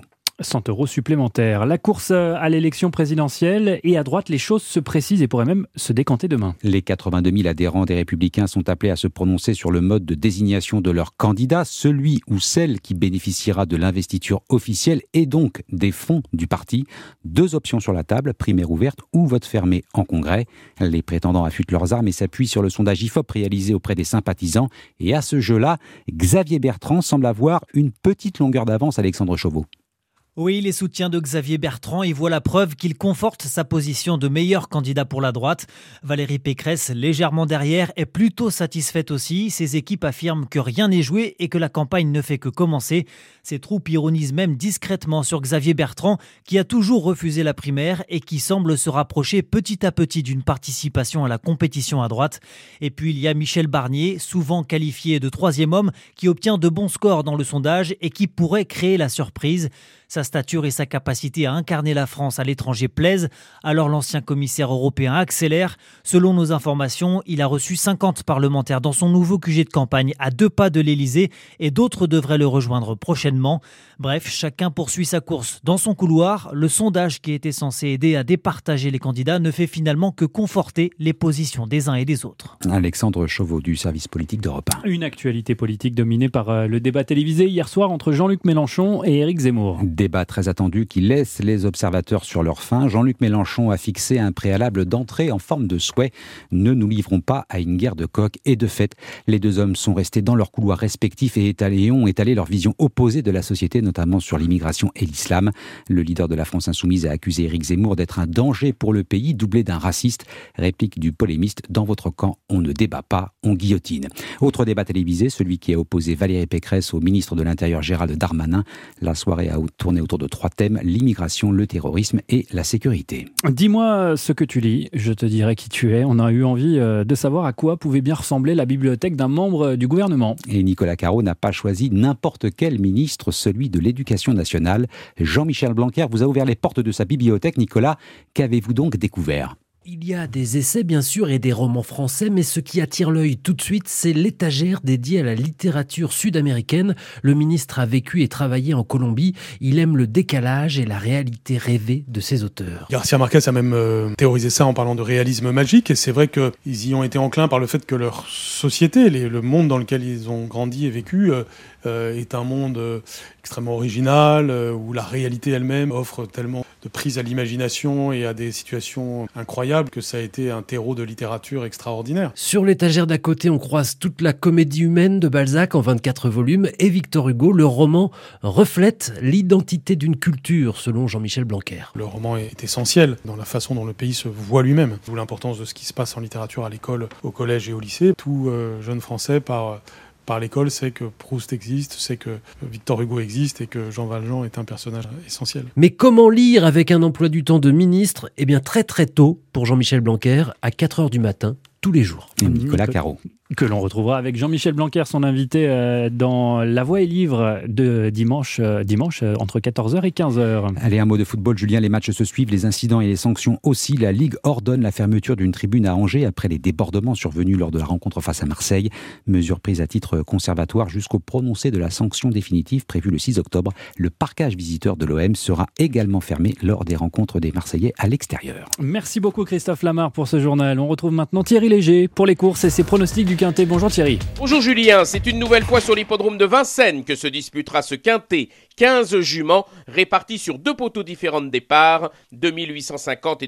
100 € supplémentaires. La course à l'élection présidentielle et à droite, les choses se précisent et pourraient même se décanter demain. Les 82 000 adhérents des Républicains sont appelés à se prononcer sur le mode de désignation de leur candidat, celui ou celle qui bénéficiera de l'investiture officielle et donc des fonds du parti. 2 options sur la table, primaire ouverte ou vote fermé en congrès. Les prétendants affûtent leurs armes et s'appuient sur le sondage IFOP réalisé auprès des sympathisants. Et à ce jeu-là, Xavier Bertrand semble avoir une petite longueur d'avance, Alexandre Chauveau. Oui, les soutiens de Xavier Bertrand y voient la preuve qu'il conforte sa position de meilleur candidat pour la droite. Valérie Pécresse, légèrement derrière, est plutôt satisfaite aussi. Ses équipes affirment que rien n'est joué et que la campagne ne fait que commencer. Ses troupes ironisent même discrètement sur Xavier Bertrand, qui a toujours refusé la primaire et qui semble se rapprocher petit à petit d'une participation à la compétition à droite. Et puis il y a Michel Barnier, souvent qualifié de 3e homme, qui obtient de bons scores dans le sondage et qui pourrait créer la surprise. Sa stature et sa capacité à incarner la France à l'étranger plaisent, alors l'ancien commissaire européen accélère. Selon nos informations, il a reçu 50 parlementaires dans son nouveau QG de campagne à 2 pas de l'Elysée et d'autres devraient le rejoindre prochainement. Bref, chacun poursuit sa course dans son couloir. Le sondage qui était censé aider à départager les candidats ne fait finalement que conforter les positions des uns et des autres. Alexandre Chauveau du service politique d'Europe 1. Une actualité politique dominée par le débat télévisé hier soir entre Jean-Luc Mélenchon et Éric Zemmour. Débat très attendu qui laisse les observateurs sur leur faim. Jean-Luc Mélenchon a fixé un préalable d'entrée en forme de souhait. Ne nous livrons pas à une guerre de coqs. Et de fait, les 2 hommes sont restés dans leurs couloirs respectifs et ont étalé leur vision opposée de la société, notamment sur l'immigration et l'islam. Le leader de la France Insoumise a accusé Éric Zemmour d'être un danger pour le pays, doublé d'un raciste. Réplique du polémiste: dans votre camp, on ne débat pas, on guillotine. Autre débat télévisé, celui qui a opposé Valérie Pécresse au ministre de l'Intérieur Gérald Darmanin. La soirée a tourné autour de 3 thèmes: l'immigration, le terrorisme et la sécurité. Dis-moi ce que tu lis, je te dirai qui tu es. On a eu envie de savoir à quoi pouvait bien ressembler la bibliothèque d'un membre du gouvernement. Et Nicolas Caro n'a pas choisi n'importe quel ministre, celui de l'Éducation nationale. Jean-Michel Blanquer vous a ouvert les portes de sa bibliothèque. Nicolas, qu'avez-vous donc découvert ? Il y a des essais bien sûr et des romans français, mais ce qui attire l'œil tout de suite, c'est l'étagère dédiée à la littérature sud-américaine. Le ministre a vécu et travaillé en Colombie. Il aime le décalage et la réalité rêvée de ses auteurs. Garcia Marquez a même théorisé ça en parlant de réalisme magique, et c'est vrai qu'ils y ont été enclins par le fait que leur société, le monde dans lequel ils ont grandi et vécu, est un monde extrêmement original, où la réalité elle-même offre tellement de prise à l'imagination et à des situations incroyables que ça a été un terreau de littérature extraordinaire. Sur l'étagère d'à côté, on croise toute la comédie humaine de Balzac en 24 volumes et Victor Hugo. Le roman reflète l'identité d'une culture, selon Jean-Michel Blanquer. Le roman est essentiel dans la façon dont le pays se voit lui-même, d'où l'importance de ce qui se passe en littérature à l'école, au collège et au lycée. Tout jeune Français par l'école sait que Proust existe, sait que Victor Hugo existe et que Jean Valjean est un personnage essentiel. Mais comment lire avec un emploi du temps de ministre ? Eh bien très très tôt pour Jean-Michel Blanquer, à 4h du matin, tous les jours. Et Nicolas Caro. Que l'on retrouvera avec Jean-Michel Blanquer, son invité dans La Voix et Livre de dimanche entre 14h et 15h. Allez, un mot de football, Julien. Les matchs se suivent, les incidents et les sanctions aussi. La Ligue ordonne la fermeture d'une tribune à Angers après les débordements survenus lors de la rencontre face à Marseille. Mesure prise à titre conservatoire jusqu'au prononcé de la sanction définitive prévue le 6 octobre. Le parcage visiteur de l'OM sera également fermé lors des rencontres des Marseillais à l'extérieur. Merci beaucoup Christophe Lamar pour ce journal. On retrouve maintenant Thierry Léger pour les courses et ses pronostics du Quintet. Bonjour Thierry. Bonjour Julien, c'est une nouvelle fois sur l'hippodrome de Vincennes que se disputera ce Quintet. 15 juments répartis sur 2 poteaux différents de départ, 2850 et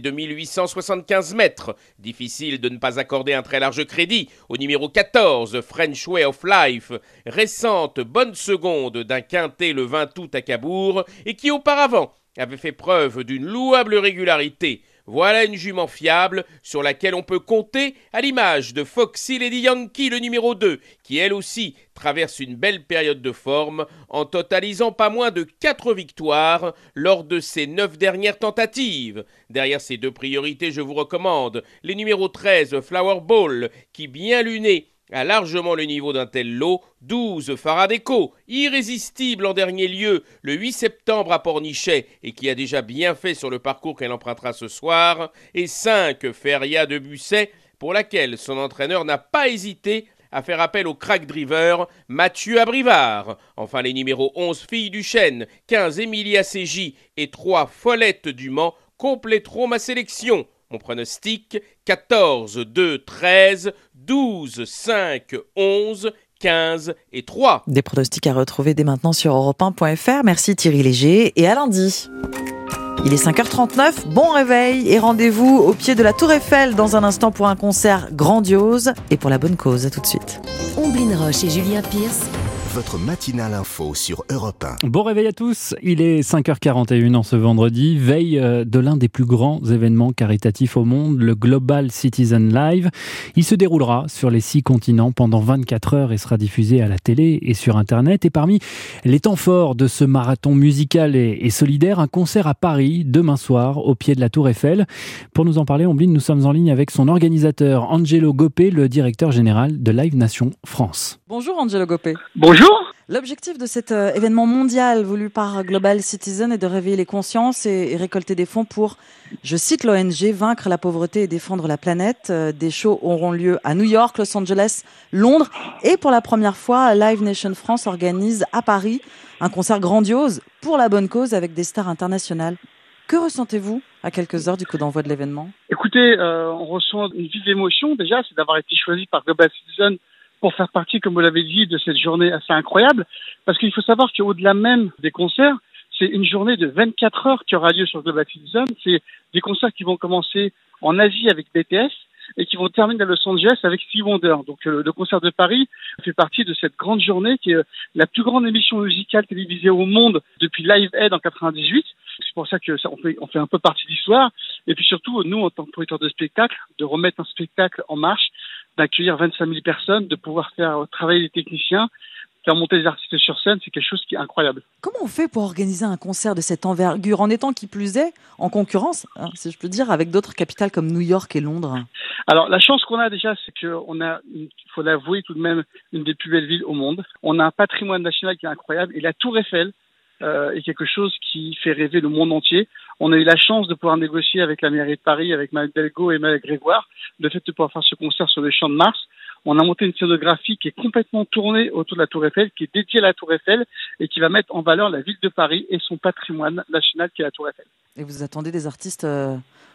2875 mètres. Difficile de ne pas accorder un très large crédit au numéro 14, French Way of Life, récente bonne seconde d'un Quintet le 20 août à Cabourg et qui auparavant avait fait preuve d'une louable régularité. Voilà une jument fiable sur laquelle on peut compter à l'image de Foxy Lady Yankee, le numéro 2, qui elle aussi traverse une belle période de forme en totalisant pas moins de 4 victoires lors de ses 9 dernières tentatives. Derrière ces 2 priorités, je vous recommande les numéros 13, Flower Ball, qui bien luné a largement le niveau d'un tel lot, 12 Faradeco, irrésistible en dernier lieu le 8 septembre à Pornichet et qui a déjà bien fait sur le parcours qu'elle empruntera ce soir, et 5 Feria de Busset, pour laquelle son entraîneur n'a pas hésité à faire appel au crack driver Mathieu Abrivard. Enfin, les numéros 11 Filles du Chêne, 15 Emilia CJ et 3 Follette du Mans compléteront ma sélection. Mon pronostic, 14, 2, 13, 12, 5, 11, 15 et 3. Des pronostics à retrouver dès maintenant sur europe1.fr. Merci Thierry Léger et à lundi. Il est 5h39, bon réveil et rendez-vous au pied de la Tour Eiffel dans un instant pour un concert grandiose et pour la bonne cause. À tout de suite. Omblin Roche et Julien Pierce. Votre matinale info sur Europe 1. Bon réveil à tous, il est 5h41 en ce vendredi, veille de l'un des plus grands événements caritatifs au monde, le Global Citizen Live. Il se déroulera sur les 6 continents pendant 24 heures et sera diffusé à la télé et sur Internet. Et parmi les temps forts de ce marathon musical et solidaire, un concert à Paris demain soir au pied de la Tour Eiffel. Pour nous en parler, Omblin, nous sommes en ligne avec son organisateur Angelo Gopé, le directeur général de Live Nation France. Bonjour Angelo Gopé. Bonjour. L'objectif de cet événement mondial voulu par Global Citizen est de réveiller les consciences et récolter des fonds pour, je cite l'ONG, vaincre la pauvreté et défendre la planète. Des shows auront lieu à New York, Los Angeles, Londres et pour la première fois, Live Nation France organise à Paris un concert grandiose pour la bonne cause avec des stars internationales. Que ressentez-vous à quelques heures du coup d'envoi de l'événement ? Écoutez, on ressent une vive émotion déjà, c'est d'avoir été choisi par Global Citizen pour faire partie, comme vous l'avez dit, de cette journée assez incroyable. Parce qu'il faut savoir qu'au-delà même des concerts, c'est une journée de 24 heures qui aura lieu sur Global Citizen. C'est des concerts qui vont commencer en Asie avec BTS et qui vont terminer à Los Angeles avec Stevie Wonder. Donc le concert de Paris fait partie de cette grande journée qui est la plus grande émission musicale télévisée au monde depuis Live Aid en 98. C'est pour ça que on fait un peu partie de l'histoire. Et puis surtout, nous, en tant que producteurs de spectacle, de remettre un spectacle en marche, d'accueillir 25 000 personnes, de pouvoir faire travailler les techniciens, faire monter les artistes sur scène, c'est quelque chose qui est incroyable. Comment on fait pour organiser un concert de cette envergure, en étant qui plus est en concurrence, si je peux dire, avec d'autres capitales comme New York et Londres ? Alors, la chance qu'on a déjà, c'est qu'on a, il faut l'avouer tout de même, une des plus belles villes au monde. On a un patrimoine national qui est incroyable et la Tour Eiffel est quelque chose qui fait rêver le monde entier. On a eu la chance de pouvoir négocier avec la mairie de Paris, avec Mme Delgo et Mme Grégoire, le fait de pouvoir faire ce concert sur le Champ de Mars. On a monté une scénographie qui est complètement tournée autour de la Tour Eiffel, qui est dédiée à la Tour Eiffel et qui va mettre en valeur la ville de Paris et son patrimoine national qui est la Tour Eiffel. Et vous attendez des artistes prestigieux ?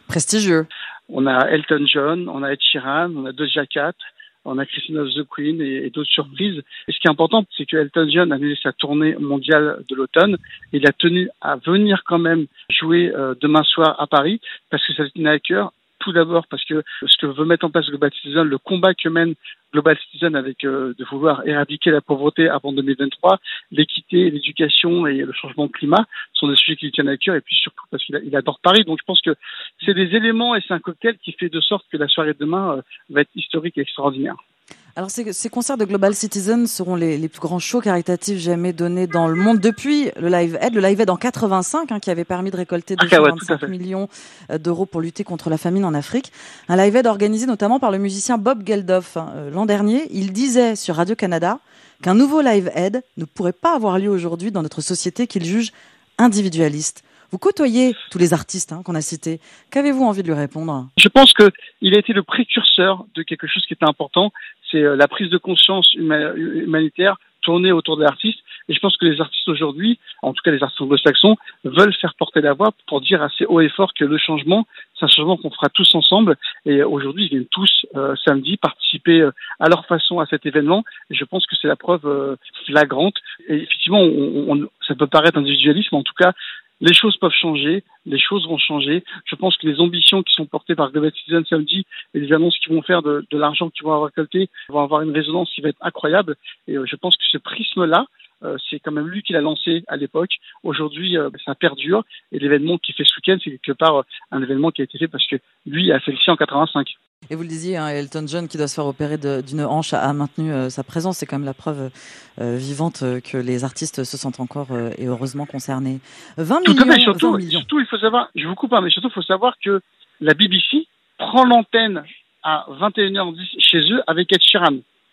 On a Elton John, on a Ed Sheeran, on a Doja Cat, on a Christina the Queen et d'autres surprises. Et ce qui est important, c'est que Elton John a annulé sa tournée mondiale de l'automne. Il a tenu à venir quand même jouer demain soir à Paris parce que ça lui tenait à cœur. Tout d'abord parce que ce que veut mettre en place Global Citizen, le combat que mène Global Citizen avec de vouloir éradiquer la pauvreté avant 2023, l'équité, l'éducation et le changement de climat sont des sujets qui lui tiennent à cœur et puis surtout parce qu'il adore Paris. Donc je pense que c'est des éléments et c'est un cocktail qui fait de sorte que la soirée de demain va être historique et extraordinaire. Alors ces concerts de Global Citizen seront les plus grands shows caritatifs jamais donnés dans le monde depuis le Live Aid en 85 qui avait permis de récolter 225 millions d'euros pour lutter contre la famine en Afrique. Un Live Aid organisé notamment par le musicien Bob Geldof. L'an dernier, il disait sur Radio-Canada qu'un nouveau Live Aid ne pourrait pas avoir lieu aujourd'hui dans notre société qu'il juge individualiste. Vous côtoyez tous les artistes qu'on a cités. Qu'avez-vous envie de lui répondre ? Je pense qu'il a été le précurseur de quelque chose qui était important. C'est la prise de conscience humanitaire tournée autour de l'artiste. Et je pense que les artistes aujourd'hui, en tout cas les artistes anglo-saxons, veulent faire porter la voix pour dire assez haut et fort que le changement, c'est un changement qu'on fera tous ensemble. Et aujourd'hui, ils viennent tous samedi participer à leur façon à cet événement. Et je pense que c'est la preuve flagrante. Et effectivement, ça peut paraître individualiste, mais en tout cas, les choses peuvent changer, les choses vont changer. Je pense que les ambitions qui sont portées par Global Citizen samedi et les annonces qu'ils vont faire de l'argent qu'ils vont récolter vont avoir une résonance qui va être incroyable. Et je pense que ce prisme-là, c'est quand même lui qui l'a lancé à l'époque. Aujourd'hui, ça perdure. Et l'événement qui fait ce week-end, c'est quelque part un événement qui a été fait parce que lui a fait le sien en 85. Et vous le disiez, Elton John, qui doit se faire opérer d'une hanche, a maintenu sa présence. C'est quand même la preuve vivante que les artistes se sentent encore et heureusement concernés. 20 millions. Tout à fait. Surtout, il faut savoir, je vous coupe, mais surtout, il faut savoir que la BBC prend l'antenne à 21h10 chez eux avec Ed Sheeran.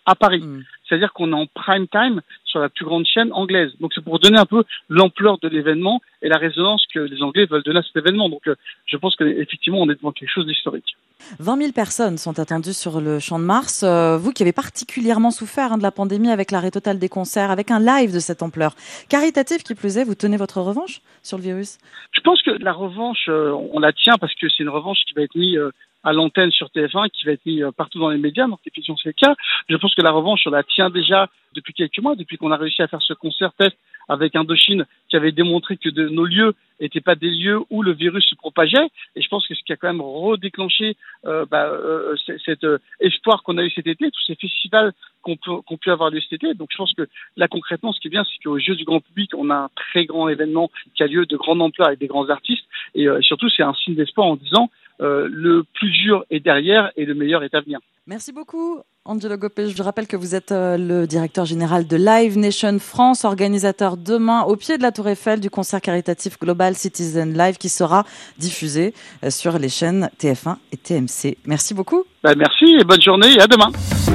à Paris. C'est-à-dire qu'on est en prime time sur la plus grande chaîne anglaise. Donc c'est pour donner un peu l'ampleur de l'événement et la résonance que les Anglais veulent donner à cet événement. Donc je pense qu'effectivement on est devant quelque chose d'historique. 20 000 personnes sont attendues sur le Champ de Mars. Vous qui avez particulièrement souffert de la pandémie avec l'arrêt total des concerts, avec un live de cette ampleur caritative qui plus est, vous tenez votre revanche sur le virus? Je pense que la revanche, on la tient parce que c'est une revanche qui va être mise à l'antenne sur TF1, qui va être mise partout dans les médias, donc effectivement c'est le cas. Je pense que la revanche, on la tient déjà depuis quelques mois, depuis qu'on a réussi à faire ce concert test avec Indochine, qui avait démontré que nos lieux n'étaient pas des lieux où le virus se propageait. Et je pense que ce qui a quand même redéclenché cet espoir qu'on a eu cet été, tous ces festivals qu'on peut avoir lieu cet été. Donc je pense que là concrètement, ce qui est bien, c'est qu'aux yeux du grand public, on a un très grand événement qui a lieu de grande ampleur avec des grands artistes. Et surtout, c'est un signe d'espoir en disant le plus dur est derrière et le meilleur est à venir. Merci beaucoup, Angelo Gopé. Je vous rappelle que vous êtes le directeur général de Live Nation France, organisateur demain au pied de la Tour Eiffel du concert caritatif Global Citizen Live qui sera diffusé sur les chaînes TF1 et TMC. Merci beaucoup. Merci et bonne journée et à demain.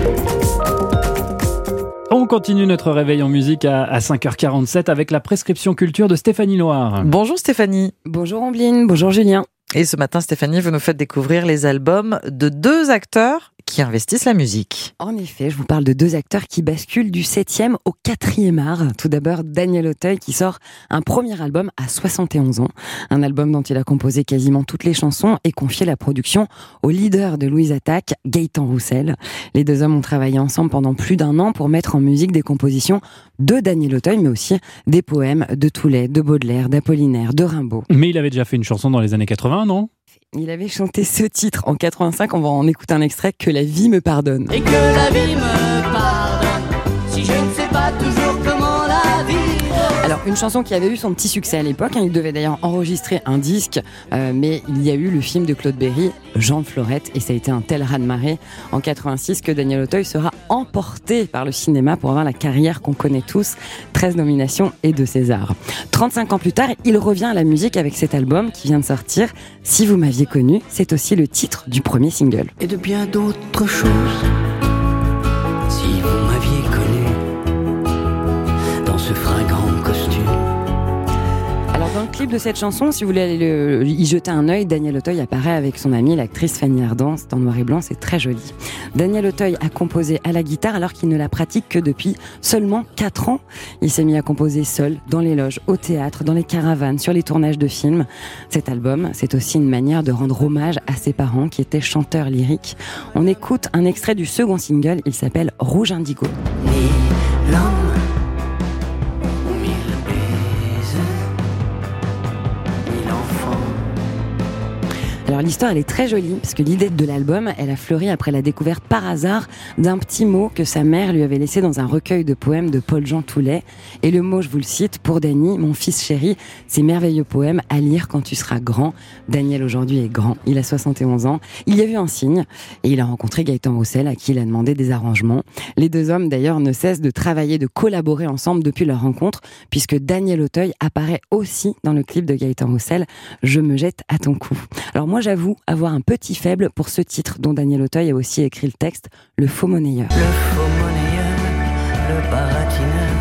On continue notre réveil en musique à 5h47 avec la prescription culture de Stéphanie Loire. Bonjour Stéphanie. Bonjour Ambline, bonjour Julien. Et ce matin, Stéphanie, vous nous faites découvrir les albums de 2 acteurs qui investissent la musique. En effet, je vous parle de 2 acteurs qui basculent du 7e au 4e art. Tout d'abord, Daniel Auteuil qui sort un premier album à 71 ans. Un album dont il a composé quasiment toutes les chansons et confié la production au leader de Louise Attaque, Gaëtan Roussel. Les 2 hommes ont travaillé ensemble pendant plus d'1 an pour mettre en musique des compositions de Daniel Auteuil, mais aussi des poèmes de Toulet, de Baudelaire, d'Apollinaire, de Rimbaud. Mais il avait déjà fait une chanson dans les années 80, non ? Il avait chanté ce titre en 85, on va en écouter un extrait, Que la vie me pardonne. Et que la vie me pardonne, si je ne sais pas toujours comment la vivre. Alors, une chanson qui avait eu son petit succès à l'époque, il devait d'ailleurs enregistrer un disque, mais il y a eu le film de Claude Berry, Jean Florette, et ça a été un tel raz-de-marée en 86 que Daniel Auteuil sera emporté par le cinéma pour avoir la carrière qu'on connaît tous, 13 nominations et 2 Césars. 35 ans plus tard, il revient à la musique avec cet album qui vient de sortir, Si vous m'aviez connu, c'est aussi le titre du premier single. Et de bien d'autres choses, si vous m'aviez connu, dans ce fringant costume. Alors dans le clip de cette chanson, si vous voulez aller y jeter un œil, Daniel Auteuil apparaît avec son amie, l'actrice Fanny Ardant, c'est en noir et blanc, c'est très joli. Daniel Auteuil a composé à la guitare alors qu'il ne la pratique que depuis seulement 4 ans. Il s'est mis à composer seul, dans les loges, au théâtre, dans les caravanes, sur les tournages de films. Cet album, c'est aussi une manière de rendre hommage à ses parents qui étaient chanteurs lyriques. On écoute un extrait du second single, il s'appelle Rouge Indigo. Ni l'homme. Alors l'histoire elle est très jolie parce que l'idée de l'album elle a fleuri après la découverte par hasard d'un petit mot que sa mère lui avait laissé dans un recueil de poèmes de Paul-Jean Toulet. Et le mot, je vous le cite, pour Dany, mon fils chéri, ces merveilleux poèmes à lire quand tu seras grand. Daniel aujourd'hui est grand, il a 71 ans. Il y a eu un signe et il a rencontré Gaëtan Roussel à qui il a demandé des arrangements. Les 2 hommes d'ailleurs ne cessent de travailler, de collaborer ensemble depuis leur rencontre puisque Daniel Auteuil apparaît aussi dans le clip de Gaëtan Roussel, Je me jette à ton cou. Alors moi j'avoue avoir un petit faible pour ce titre dont Daniel Auteuil a aussi écrit le texte, Le faux monnayeur. Le faux monnayeur, le baratineur,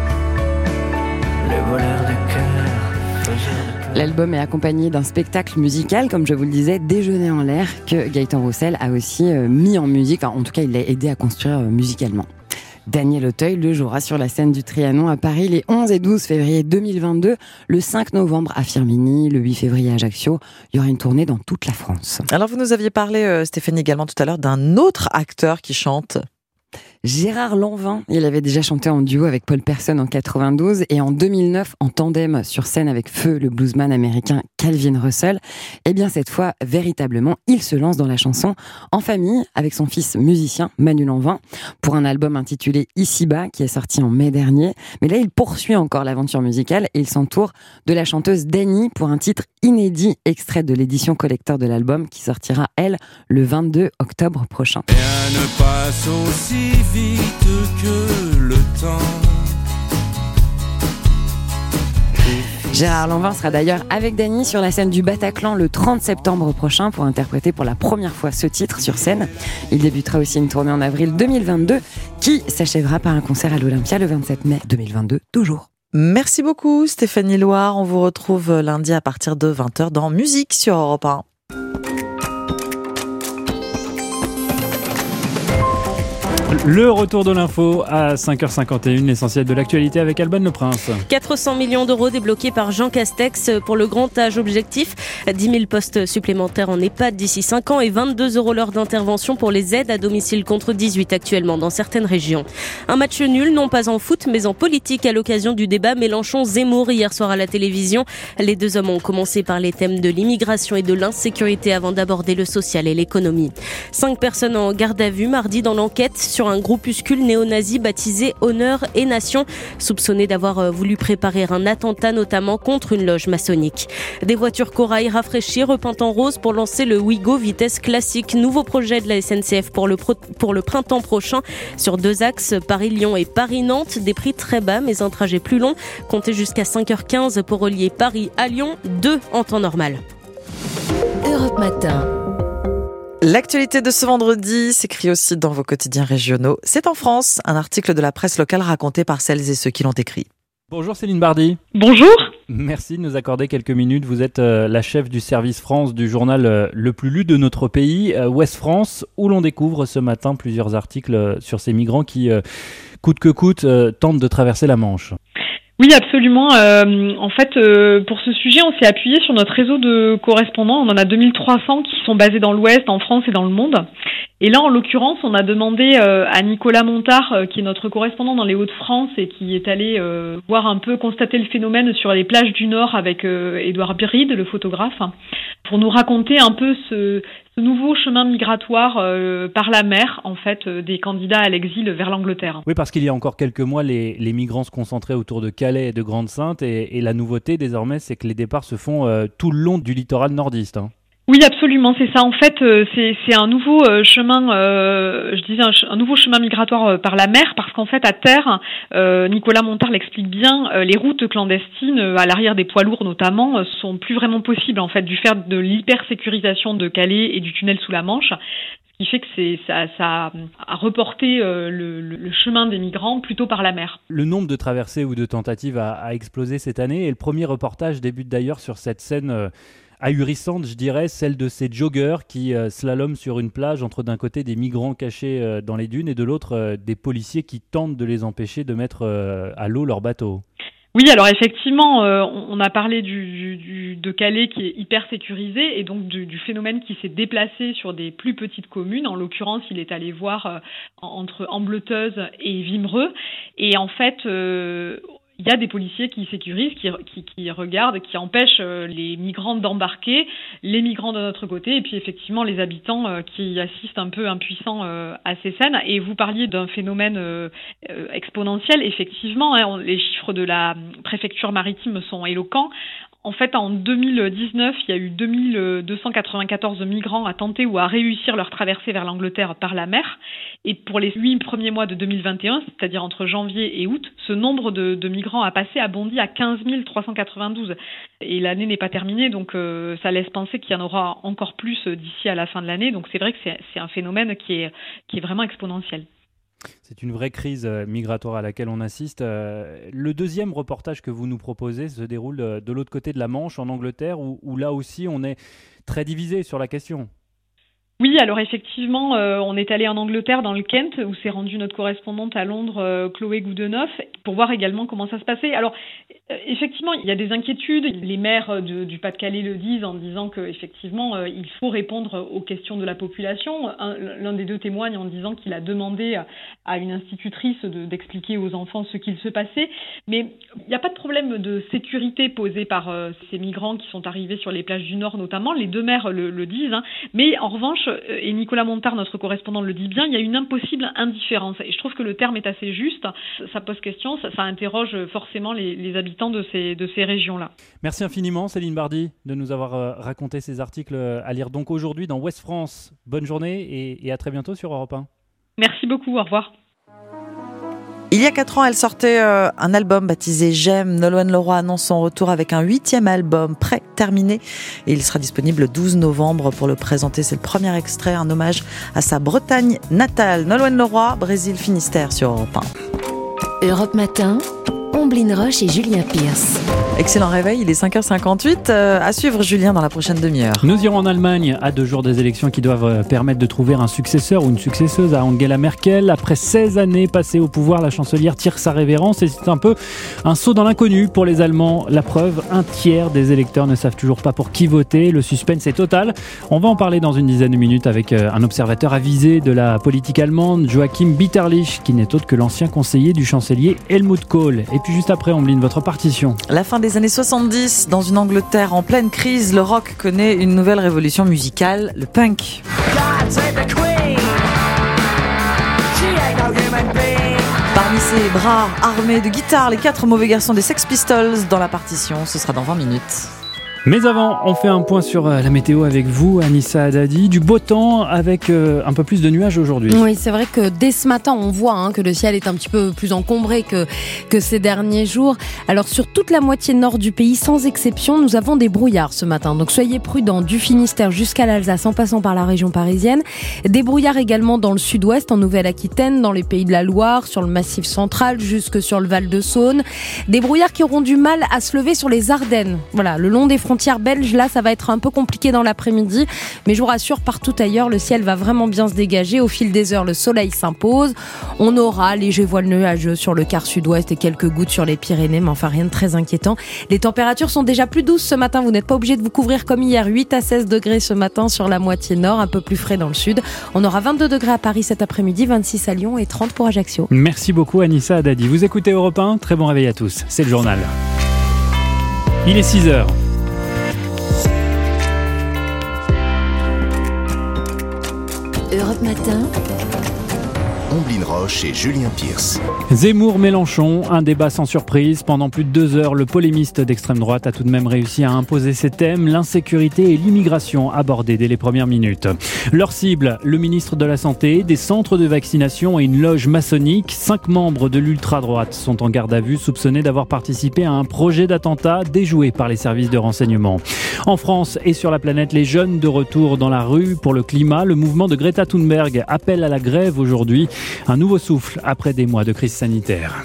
le voleur de cœur, faiseur de... L'album est accompagné d'un spectacle musical, comme je vous le disais, Déjeuner en l'air, que Gaëtan Roussel a aussi mis en musique, enfin en tout cas il l'a aidé à construire musicalement. Daniel Auteuil le jouera sur la scène du Trianon à Paris les 11 et 12 février 2022, le 5 novembre à Firminy, le 8 février à Ajaccio. Il y aura une tournée dans toute la France. Alors vous nous aviez parlé, Stéphanie, également tout à l'heure d'un autre acteur qui chante. Gérard Lanvin, il avait déjà chanté en duo avec Paul Persson en 92 et en 2009 en tandem sur scène avec Feu, le bluesman américain Calvin Russell. Et bien cette fois, véritablement, il se lance dans la chanson en famille avec son fils musicien Manu Lanvin pour un album intitulé Ici-bas qui est sorti en mai dernier. Mais là, il poursuit encore l'aventure musicale et il s'entoure de la chanteuse Dany pour un titre inédit extrait de l'édition collector de l'album qui sortira, elle, le 22 octobre prochain. Rien ne passe aussi vite que le temps. Gérard Lanvin sera d'ailleurs avec Dany sur la scène du Bataclan le 30 septembre prochain pour interpréter pour la première fois ce titre sur scène. Il débutera aussi une tournée en avril 2022 qui s'achèvera par un concert à l'Olympia le 27 mai 2022 toujours. Merci beaucoup Stéphanie Loire. On vous retrouve lundi à partir de 20h dans Musique sur Europe 1. Le retour de l'info à 5h51, l'essentiel de l'actualité avec Alban Le Prince. 400 millions d'euros débloqués par Jean Castex pour le grand âge. Objectif, 10 000 postes supplémentaires en EHPAD d'ici 5 ans et 22 € l'heure d'intervention pour les aides à domicile contre 18 actuellement dans certaines régions. Un match nul, non pas en foot mais en politique à l'occasion du débat Mélenchon-Zemmour hier soir à la télévision. Les deux hommes ont commencé par les thèmes de l'immigration et de l'insécurité avant d'aborder le social et l'économie. 5 personnes en garde à vue mardi dans l'enquête sur un groupuscule néo-nazi baptisé Honneur et Nation, soupçonné d'avoir voulu préparer un attentat notamment contre une loge maçonnique. Des voitures corail rafraîchies, repeintes en rose pour lancer le Ouigo vitesse classique. Nouveau projet de la SNCF pour le printemps prochain sur 2 axes, Paris-Lyon et Paris-Nantes. Des prix très bas mais un trajet plus long. Comptez jusqu'à 5h15 pour relier Paris à Lyon, 2 en temps normal. Europe Matin. L'actualité de ce vendredi s'écrit aussi dans vos quotidiens régionaux. C'est en France, un article de la presse locale raconté par celles et ceux qui l'ont écrit. Bonjour Céline Bardy. Bonjour. Merci de nous accorder quelques minutes. Vous êtes la chef du service France du journal le plus lu de notre pays, Ouest France, où l'on découvre ce matin plusieurs articles sur ces migrants qui, coûte que coûte, tentent de traverser la Manche. Oui, absolument. En fait, pour ce sujet, on s'est appuyé sur notre réseau de correspondants. On en a 2300 qui sont basés dans l'Ouest, en France et dans le monde. Et là, en l'occurrence, on a demandé à Nicolas Montard, qui est notre correspondant dans les Hauts-de-France et qui est allé voir un peu, constater le phénomène sur les plages du Nord avec Édouard Bride, le photographe, pour nous raconter un peu ce nouveau chemin migratoire par la mer, en fait, des candidats à l'exil vers l'Angleterre. Oui, parce qu'il y a encore quelques mois, les migrants se concentraient autour de Calais et de Grande-Sainte, et la nouveauté désormais, c'est que les départs se font tout le long du littoral nordiste. Oui, absolument, c'est ça. En fait, c'est un nouveau chemin, un nouveau chemin migratoire par la mer, parce qu'en fait, à terre, Nicolas Montard l'explique bien, les routes clandestines, à l'arrière des poids lourds notamment, sont plus vraiment possibles, en fait, du fait de l'hypersécurisation de Calais et du tunnel sous la Manche. Ce qui fait que ça a reporté le chemin des migrants plutôt par la mer. Le nombre de traversées ou de tentatives a explosé cette année, et le premier reportage débute d'ailleurs sur cette scène ahurissante, je dirais, celle de ces joggeurs qui slaloment sur une plage entre d'un côté des migrants cachés dans les dunes et de l'autre des policiers qui tentent de les empêcher de mettre à l'eau leur bateau. Oui, alors effectivement, on a parlé de Calais qui est hyper sécurisé et donc du phénomène qui s'est déplacé sur des plus petites communes. En l'occurrence, il est allé voir entre Ambleteuse et Wimereux. Et en fait, il y a des policiers qui sécurisent, qui regardent, qui empêchent les migrants d'embarquer, les migrants de notre côté, et puis effectivement les habitants qui assistent un peu impuissants à ces scènes. Et vous parliez d'un phénomène exponentiel, effectivement, les chiffres de la préfecture maritime sont éloquents. En fait, en 2019, il y a eu 2294 migrants à tenter ou à réussir leur traversée vers l'Angleterre par la mer. Et pour les 8 premiers mois de 2021, c'est-à-dire entre janvier et août, ce nombre de migrants a bondi à 15 392. Et l'année n'est pas terminée, donc ça laisse penser qu'il y en aura encore plus d'ici à la fin de l'année. Donc c'est vrai que c'est un phénomène qui est vraiment exponentiel. C'est une vraie crise migratoire à laquelle on assiste. Le deuxième reportage que vous nous proposez se déroule de l'autre côté de la Manche, en Angleterre, où là aussi on est très divisé sur la question. Oui, alors effectivement, on est allé en Angleterre, dans le Kent, où s'est rendue notre correspondante à Londres, Chloé Goudenoff, pour voir également comment ça se passait. Alors, effectivement, il y a des inquiétudes. Les maires du Pas-de-Calais le disent en disant qu'effectivement, il faut répondre aux questions de la population. L'un des deux témoigne en disant qu'il a demandé à une institutrice d'expliquer aux enfants ce qu'il se passait. Mais il n'y a pas de problème de sécurité posé par ces migrants qui sont arrivés sur les plages du Nord notamment. Les deux maires le disent. Mais en revanche, et Nicolas Montard, notre correspondant, le dit bien, il y a une impossible indifférence. Et je trouve que le terme est assez juste. Ça pose question, ça interroge forcément les habitants de ces régions-là. Merci infiniment, Céline Bardy, de nous avoir raconté ces articles à lire donc aujourd'hui dans Ouest France. Bonne journée et à très bientôt sur Europe 1. Merci beaucoup, au revoir. Il y a 4 ans, elle sortait un album baptisé J'aime. Nolwenn Leroy annonce son retour avec un 8e album prêt, terminé. Et il sera disponible le 12 novembre pour le présenter. C'est le premier extrait, un hommage à sa Bretagne natale. Nolwenn Leroy, Brésil Finistère sur Europe 1. Europe Matin, Omblin Roche et Julien Pierce. Excellent réveil, il est 5h58. À suivre Julien dans la prochaine demi-heure. Nous irons en Allemagne à 2 jours des élections qui doivent permettre de trouver un successeur ou une successeuse à Angela Merkel. Après 16 années passées au pouvoir, la chancelière tire sa révérence et c'est un peu un saut dans l'inconnu pour les Allemands. La preuve, 1/3 des électeurs ne savent toujours pas pour qui voter. Le suspense est total. On va en parler dans une dizaine de minutes avec un observateur avisé de la politique allemande, Joachim Bitterlich, qui n'est autre que l'ancien conseiller du chancelier Helmut Kohl. Et puis juste après, Ombline, votre partition. La fin des années 70, dans une Angleterre en pleine crise, le rock connaît une nouvelle révolution musicale, le punk. Parmi ces bras armés de guitares, les 4 mauvais garçons des Sex Pistols dans la partition, ce sera dans 20 minutes. Mais avant, on fait un point sur la météo avec vous, Anissa Haddadi. Du beau temps avec un peu plus de nuages aujourd'hui. Oui, c'est vrai que dès ce matin, on voit que le ciel est un petit peu plus encombré que ces derniers jours. Alors sur toute la moitié nord du pays, sans exception, nous avons des brouillards ce matin. Donc soyez prudents du Finistère jusqu'à l'Alsace en passant par la région parisienne. Des brouillards également dans le sud-ouest, en Nouvelle-Aquitaine, dans les Pays de la Loire, sur le Massif central, jusque sur le Val-de-Saône. Des brouillards qui auront du mal à se lever sur les Ardennes. Voilà, le long des frontières belges, là, ça va être un peu compliqué dans l'après-midi. Mais je vous rassure, partout ailleurs, le ciel va vraiment bien se dégager. Au fil des heures, le soleil s'impose. On aura léger voile nuageux sur le quart sud-ouest et quelques gouttes sur les Pyrénées, mais enfin rien de très inquiétant. Les températures sont déjà plus douces ce matin. Vous n'êtes pas obligé de vous couvrir comme hier. 8 à 16 degrés ce matin sur la moitié nord, un peu plus frais dans le sud. On aura 22 degrés à Paris cet après-midi, 26 à Lyon et 30 pour Ajaccio. Merci beaucoup Anissa Haddadi. Vous écoutez Europe 1, très bon réveil à tous. C'est le journal. Il est 6h. Europe Matin, Omblin Roche et Julien Pierce. Zemmour-Mélenchon, un débat sans surprise. Pendant plus de 2 heures, le polémiste d'extrême droite a tout de même réussi à imposer ses thèmes, l'insécurité et l'immigration abordés dès les premières minutes. Leur cible, le ministre de la Santé, des centres de vaccination et une loge maçonnique. 5 membres de l'ultra-droite sont en garde à vue, soupçonnés d'avoir participé à un projet d'attentat déjoué par les services de renseignement. En France et sur la planète, les jeunes de retour dans la rue pour le climat. Le mouvement de Greta Thunberg appelle à la grève aujourd'hui. Un nouveau souffle après des mois de crise sanitaire.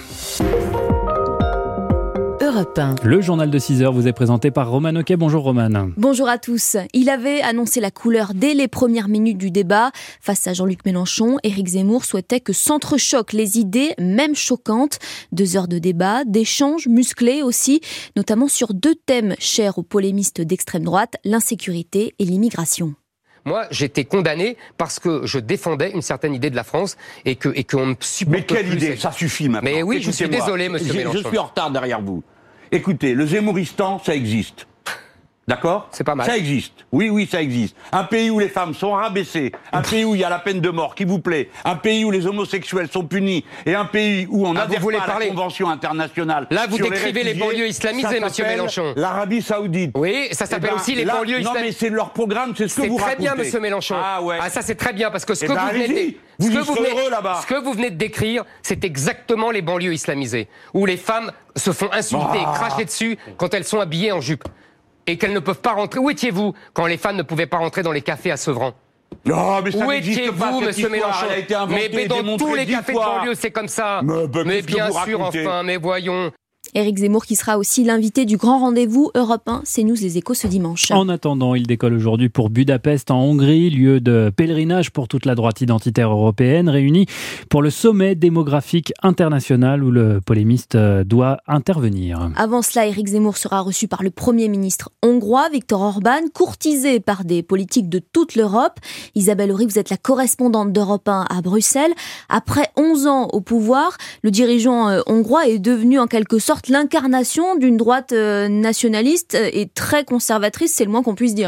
Europe 1. Le journal de 6h vous est présenté par Roman Oquet. Bonjour Roman. Bonjour à tous. Il avait annoncé la couleur dès les premières minutes du débat. Face à Jean-Luc Mélenchon, Éric Zemmour souhaitait que s'entrechoquent les idées, même choquantes. 2 heures de débat, d'échanges musclés aussi, notamment sur 2 thèmes chers aux polémistes d'extrême droite, l'insécurité et l'immigration. Moi, j'étais condamné parce que je défendais une certaine idée de la France et qu'on ne supporte plus. Mais quelle idée ? Ça suffit maintenant. Mais oui, je suis désolé, monsieur Mélenchon. Je suis en retard derrière vous. Écoutez, le Zemmouristan, ça existe. D'accord ? C'est pas mal. Ça existe. Oui, ça existe. Un pays où les femmes sont rabaissées, un pays où il y a la peine de mort qui vous plaît, un pays où les homosexuels sont punis, et un pays où on n'adhère pas à la Convention internationale. Là, vous sur décrivez les banlieues islamisées, monsieur Mélenchon. L'Arabie Saoudite. Oui, ça s'appelle aussi les banlieues islamisées. Non, mais c'est leur programme, c'est ce que vous racontez. C'est très bien, monsieur Mélenchon. Ah ouais. Ah, ça c'est très bien, parce que ce que vous venez de décrire, c'est exactement les banlieues islamisées, où les femmes se font insulter et cracher dessus quand elles sont habillées en jupe. Et qu'elles ne peuvent pas rentrer. Où étiez-vous quand les femmes ne pouvaient pas rentrer dans les cafés à Sevran ? Non, mais ça où n'existe pas, étiez-vous, cette monsieur histoire, Mélenchon ? Mais dans tous les cafés de banlieue, c'est comme ça. Mais bien sûr, enfin, mais voyons. Éric Zemmour qui sera aussi l'invité du grand rendez-vous Europe 1, CNews Les Échos ce dimanche. En attendant, il décolle aujourd'hui pour Budapest en Hongrie, lieu de pèlerinage pour toute la droite identitaire européenne, réunie pour le sommet démographique international où le polémiste doit intervenir. Avant cela, Éric Zemmour sera reçu par le Premier ministre hongrois, Viktor Orban, courtisé par des politiques de toute l'Europe. Isabelle Horry, vous êtes la correspondante d'Europe 1 à Bruxelles. Après 11 ans au pouvoir, le dirigeant hongrois est devenu en quelque sorte l'incarnation d'une droite nationaliste et très conservatrice, c'est le moins qu'on puisse dire.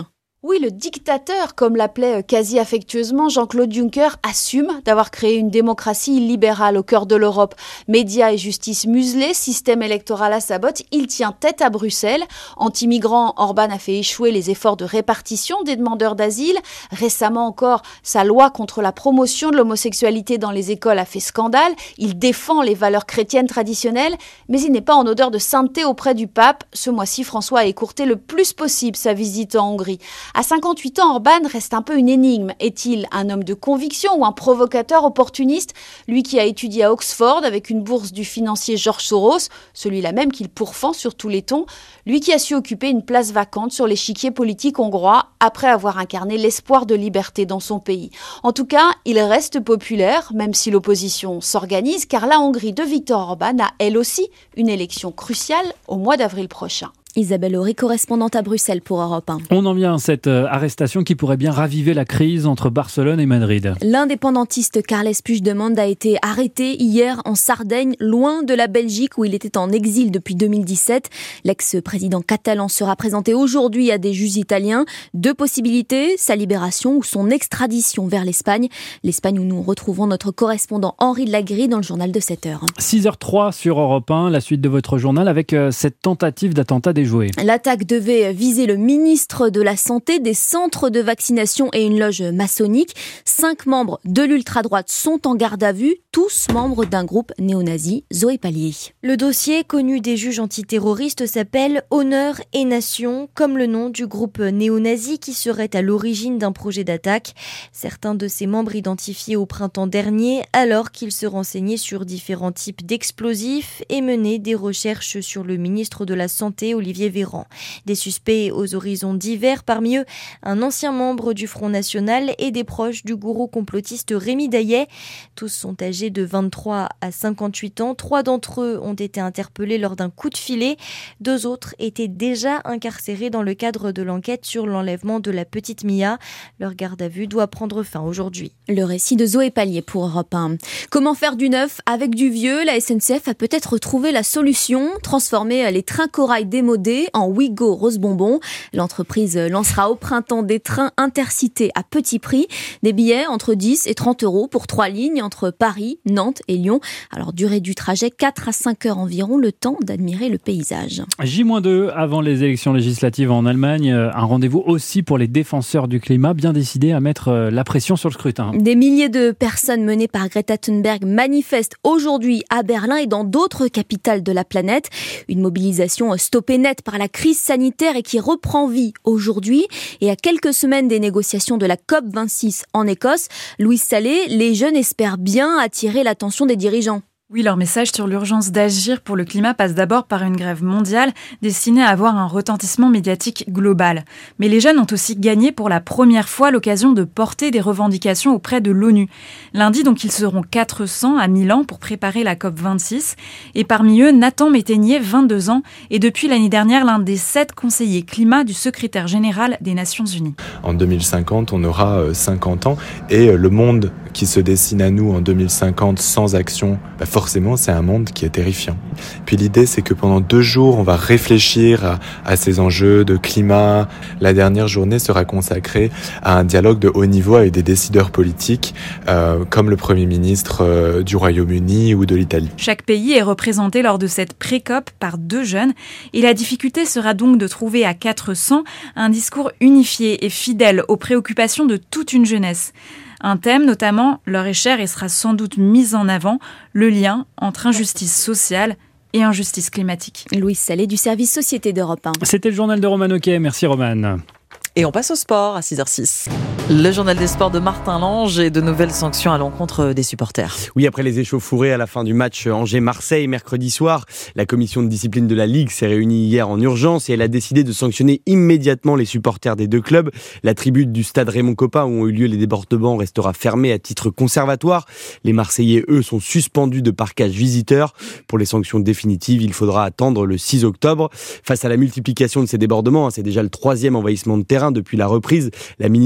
Oui, le dictateur, comme l'appelait quasi affectueusement Jean-Claude Juncker, assume d'avoir créé une démocratie illibérale au cœur de l'Europe. Médias et justice muselés, système électoral à sa botte, il tient tête à Bruxelles. Anti-migrants, Orban a fait échouer les efforts de répartition des demandeurs d'asile. Récemment encore, sa loi contre la promotion de l'homosexualité dans les écoles a fait scandale. Il défend les valeurs chrétiennes traditionnelles, mais il n'est pas en odeur de sainteté auprès du pape. Ce mois-ci, François a écourté le plus possible sa visite en Hongrie. À 58 ans, Orban reste un peu une énigme. Est-il un homme de conviction ou un provocateur opportuniste ? Lui qui a étudié à Oxford avec une bourse du financier George Soros, celui-là même qu'il pourfend sur tous les tons. Lui qui a su occuper une place vacante sur l'échiquier politique hongrois après avoir incarné l'espoir de liberté dans son pays. En tout cas, il reste populaire, même si l'opposition s'organise, car la Hongrie de Viktor Orban a elle aussi une élection cruciale au mois d'avril prochain. Isabelle Horry, correspondante à Bruxelles pour Europe 1. On en vient à cette arrestation qui pourrait bien raviver la crise entre Barcelone et Madrid. L'indépendantiste Carles Puigdemont a été arrêté hier en Sardaigne, loin de la Belgique où il était en exil depuis 2017. L'ex-président catalan sera présenté aujourd'hui à des juges italiens. Deux possibilités, sa libération ou son extradition vers l'Espagne. L'Espagne où nous retrouvons notre correspondant Henri de Lagrie dans le journal de 7h. 6h03 sur Europe 1, la suite de votre journal avec cette tentative d'attentat déjoué. L'attaque devait viser le ministre de la Santé, des centres de vaccination et une loge maçonnique. 5 membres de l'ultra-droite sont en garde à vue, tous membres d'un groupe néo-nazi. Zoé Pallier. Le dossier, connu des juges antiterroristes, s'appelle Honneur et Nation, comme le nom du groupe néo-nazi qui serait à l'origine d'un projet d'attaque. Certains de ses membres identifiés au printemps dernier, alors qu'ils se renseignaient sur différents types d'explosifs et menaient des recherches sur le ministre de la Santé, Olivier Véran. Des suspects aux horizons divers, parmi eux un ancien membre du Front National et des proches du gourou complotiste Rémi Daillet. Tous sont âgés de 23 à 58 ans. 3 d'entre eux ont été interpellés lors d'un coup de filet. 2 autres étaient déjà incarcérés dans le cadre de l'enquête sur l'enlèvement de la petite Mia. Leur garde à vue doit prendre fin aujourd'hui. Le récit de Zoé Pallier pour Europe 1. Comment faire du neuf avec du vieux ? La SNCF a peut-être trouvé la solution. Transformer les trains corail démodés en Ouigo Rose Bonbon. L'entreprise lancera au printemps des trains intercités à petit prix. Des billets entre 10 et 30 euros pour 3 lignes entre Paris, Nantes et Lyon. Alors durée du trajet 4 à 5 heures environ, le temps d'admirer le paysage. J-2 avant les élections législatives en Allemagne. Un rendez-vous aussi pour les défenseurs du climat, bien décidés à mettre la pression sur le scrutin. Des milliers de personnes menées par Greta Thunberg manifestent aujourd'hui à Berlin et dans d'autres capitales de la planète. Une mobilisation stoppée net par la crise sanitaire et qui reprend vie aujourd'hui. Et à quelques semaines des négociations de la COP26 en Écosse, Louise Salé, les jeunes espèrent bien attirer l'attention des dirigeants. Oui, leur message sur l'urgence d'agir pour le climat passe d'abord par une grève mondiale destinée à avoir un retentissement médiatique global. Mais les jeunes ont aussi gagné pour la première fois l'occasion de porter des revendications auprès de l'ONU. Lundi, donc, ils seront 400 à Milan pour préparer la COP26. Et parmi eux, Nathan Métainier, 22 ans, est depuis l'année dernière l'un des 7 conseillers climat du secrétaire général des Nations Unies. En 2050, on aura 50 ans et le monde qui se dessine à nous en 2050 sans action, forcément, c'est un monde qui est terrifiant. Puis l'idée, c'est que pendant 2 jours, on va réfléchir à ces enjeux de climat. La dernière journée sera consacrée à un dialogue de haut niveau avec des décideurs politiques, comme le Premier ministre du Royaume-Uni ou de l'Italie. Chaque pays est représenté lors de cette pré-COP par 2 jeunes. Et la difficulté sera donc de trouver à 400 un discours unifié et fidèle aux préoccupations de toute une jeunesse. Un thème notamment leur est cher et sera sans doute mis en avant, le lien entre injustice sociale et injustice climatique. Louise Salé du service Société d'Europe 1. C'était le journal de Roman Oquet. Merci Roman. Et on passe au sport à 6h06. Le journal des sports de Martin Lange et de nouvelles sanctions à l'encontre des supporters. Oui, après les échauffourées à la fin du match Angers-Marseille mercredi soir, la commission de discipline de la Ligue s'est réunie hier en urgence et elle a décidé de sanctionner immédiatement les supporters des 2 clubs. La tribune du stade Raymond Kopa où ont eu lieu les débordements restera fermée à titre conservatoire. Les Marseillais, eux, sont suspendus de parquage visiteur. Pour les sanctions définitives, il faudra attendre le 6 octobre. Face à la multiplication de ces débordements, c'est déjà le 3e envahissement de terrain depuis la reprise. La ministre des Sports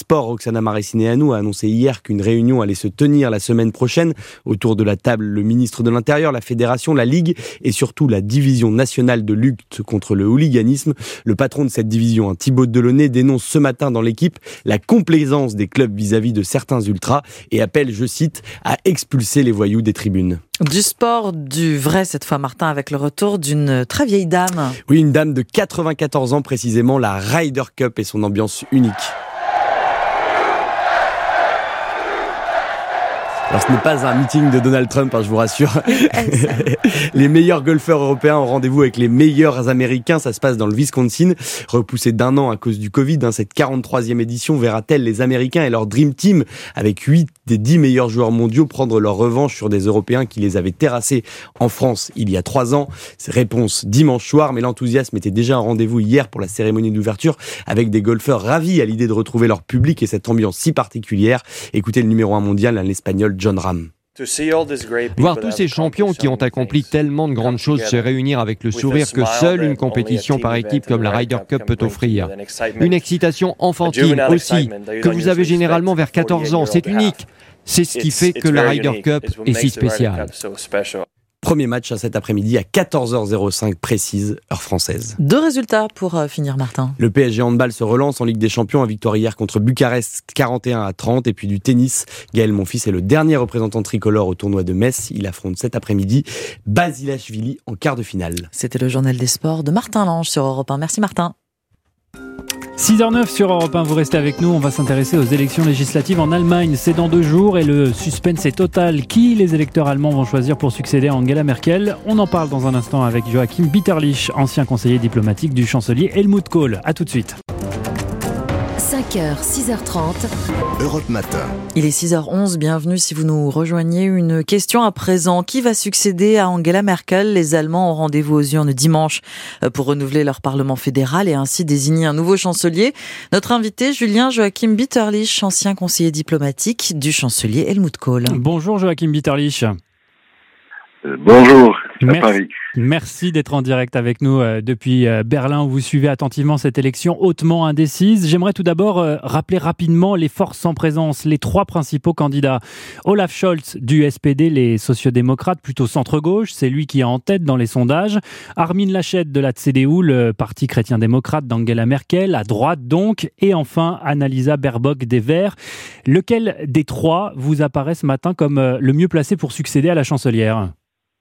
sport, Roxana Maracineanu a annoncé hier qu'une réunion allait se tenir la semaine prochaine. Autour de la table, le ministre de l'Intérieur, la Fédération, la Ligue et surtout la division nationale de lutte contre le hooliganisme. Le patron de cette division, Thibaut Delaunay, dénonce ce matin dans l'équipe la complaisance des clubs vis-à-vis de certains ultras et appelle, je cite, à expulser les voyous des tribunes. Du sport, du vrai cette fois, Martin, avec le retour d'une très vieille dame. Oui, une dame de 94 ans précisément, la Ryder Cup et son ambiance unique. Alors ce n'est pas un meeting de Donald Trump, je vous rassure. Les meilleurs golfeurs européens ont rendez-vous avec les meilleurs américains. Ça se passe dans le Wisconsin. Repoussé d'1 an à cause du Covid, cette 43e édition verra-t-elle les Américains et leur Dream Team, avec 8 des 10 meilleurs joueurs mondiaux, prendre leur revanche sur des Européens qui les avaient terrassés en France il y a 3 ans? Réponse dimanche soir, mais l'enthousiasme était déjà un rendez-vous hier pour la cérémonie d'ouverture, avec des golfeurs ravis à l'idée de retrouver leur public et cette ambiance si particulière. Écoutez le numéro 1 mondial, l'Espagnol John Ram. Voir tous ces champions qui ont accompli tellement de grandes choses se réunir avec le sourire que seule une compétition par équipe comme la Ryder Cup peut offrir. Une excitation enfantine aussi, que vous avez généralement vers 14 ans, c'est unique. C'est ce qui fait que la Ryder Cup est si spéciale. Premier match cet après-midi à 14h05 précise, heure française. 2 résultats pour finir, Martin. Le PSG handball se relance en Ligue des Champions, victoire hier contre Bucarest 41-30. Et puis du tennis, Gaël Monfils est le dernier représentant tricolore au tournoi de Metz. Il affronte cet après-midi Basilashvili en quart de finale. C'était le journal des sports de Martin Lange sur Europe 1. Merci Martin. 6h09 sur Europe 1, vous restez avec nous, on va s'intéresser aux élections législatives en Allemagne. C'est dans 2 jours et le suspense est total. Qui les électeurs allemands vont choisir pour succéder à Angela Merkel? On en parle dans un instant avec Joachim Bitterlich, ancien conseiller diplomatique du chancelier Helmut Kohl. A tout de suite. 5h, 6h30. Europe Matin. Il est 6h11, bienvenue si vous nous rejoignez. Une question à présent. Qui va succéder à Angela Merkel? Les Allemands ont rendez-vous aux urnes dimanche pour renouveler leur Parlement fédéral et ainsi désigner un nouveau chancelier. Notre invité, Julien Joachim Bitterlich, ancien conseiller diplomatique du chancelier Helmut Kohl. Bonjour Joachim Bitterlich. Bonjour, à Paris. Merci d'être en direct avec nous depuis Berlin où vous suivez attentivement cette élection hautement indécise. J'aimerais tout d'abord rappeler rapidement les forces en présence, les 3 principaux candidats. Olaf Scholz du SPD, les sociodémocrates, plutôt centre-gauche, c'est lui qui est en tête dans les sondages. Armin Laschet de la CDU, le parti chrétien-démocrate d'Angela Merkel, à droite donc. Et enfin, Annalisa Baerbock des Verts. Lequel des 3 vous apparaît ce matin comme le mieux placé pour succéder à la chancelière ?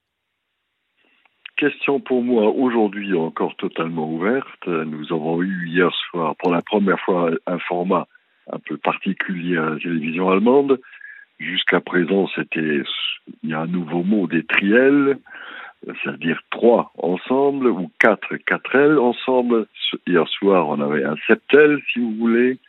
Question pour moi aujourd'hui encore totalement ouverte. Nous avons eu hier soir pour la première fois un format un peu particulier à la télévision allemande. Jusqu'à présent, il y a un nouveau mot, des triels, c'est-à-dire 3 ensemble ou 4 ensemble. Hier soir, on avait un septel, si vous voulez,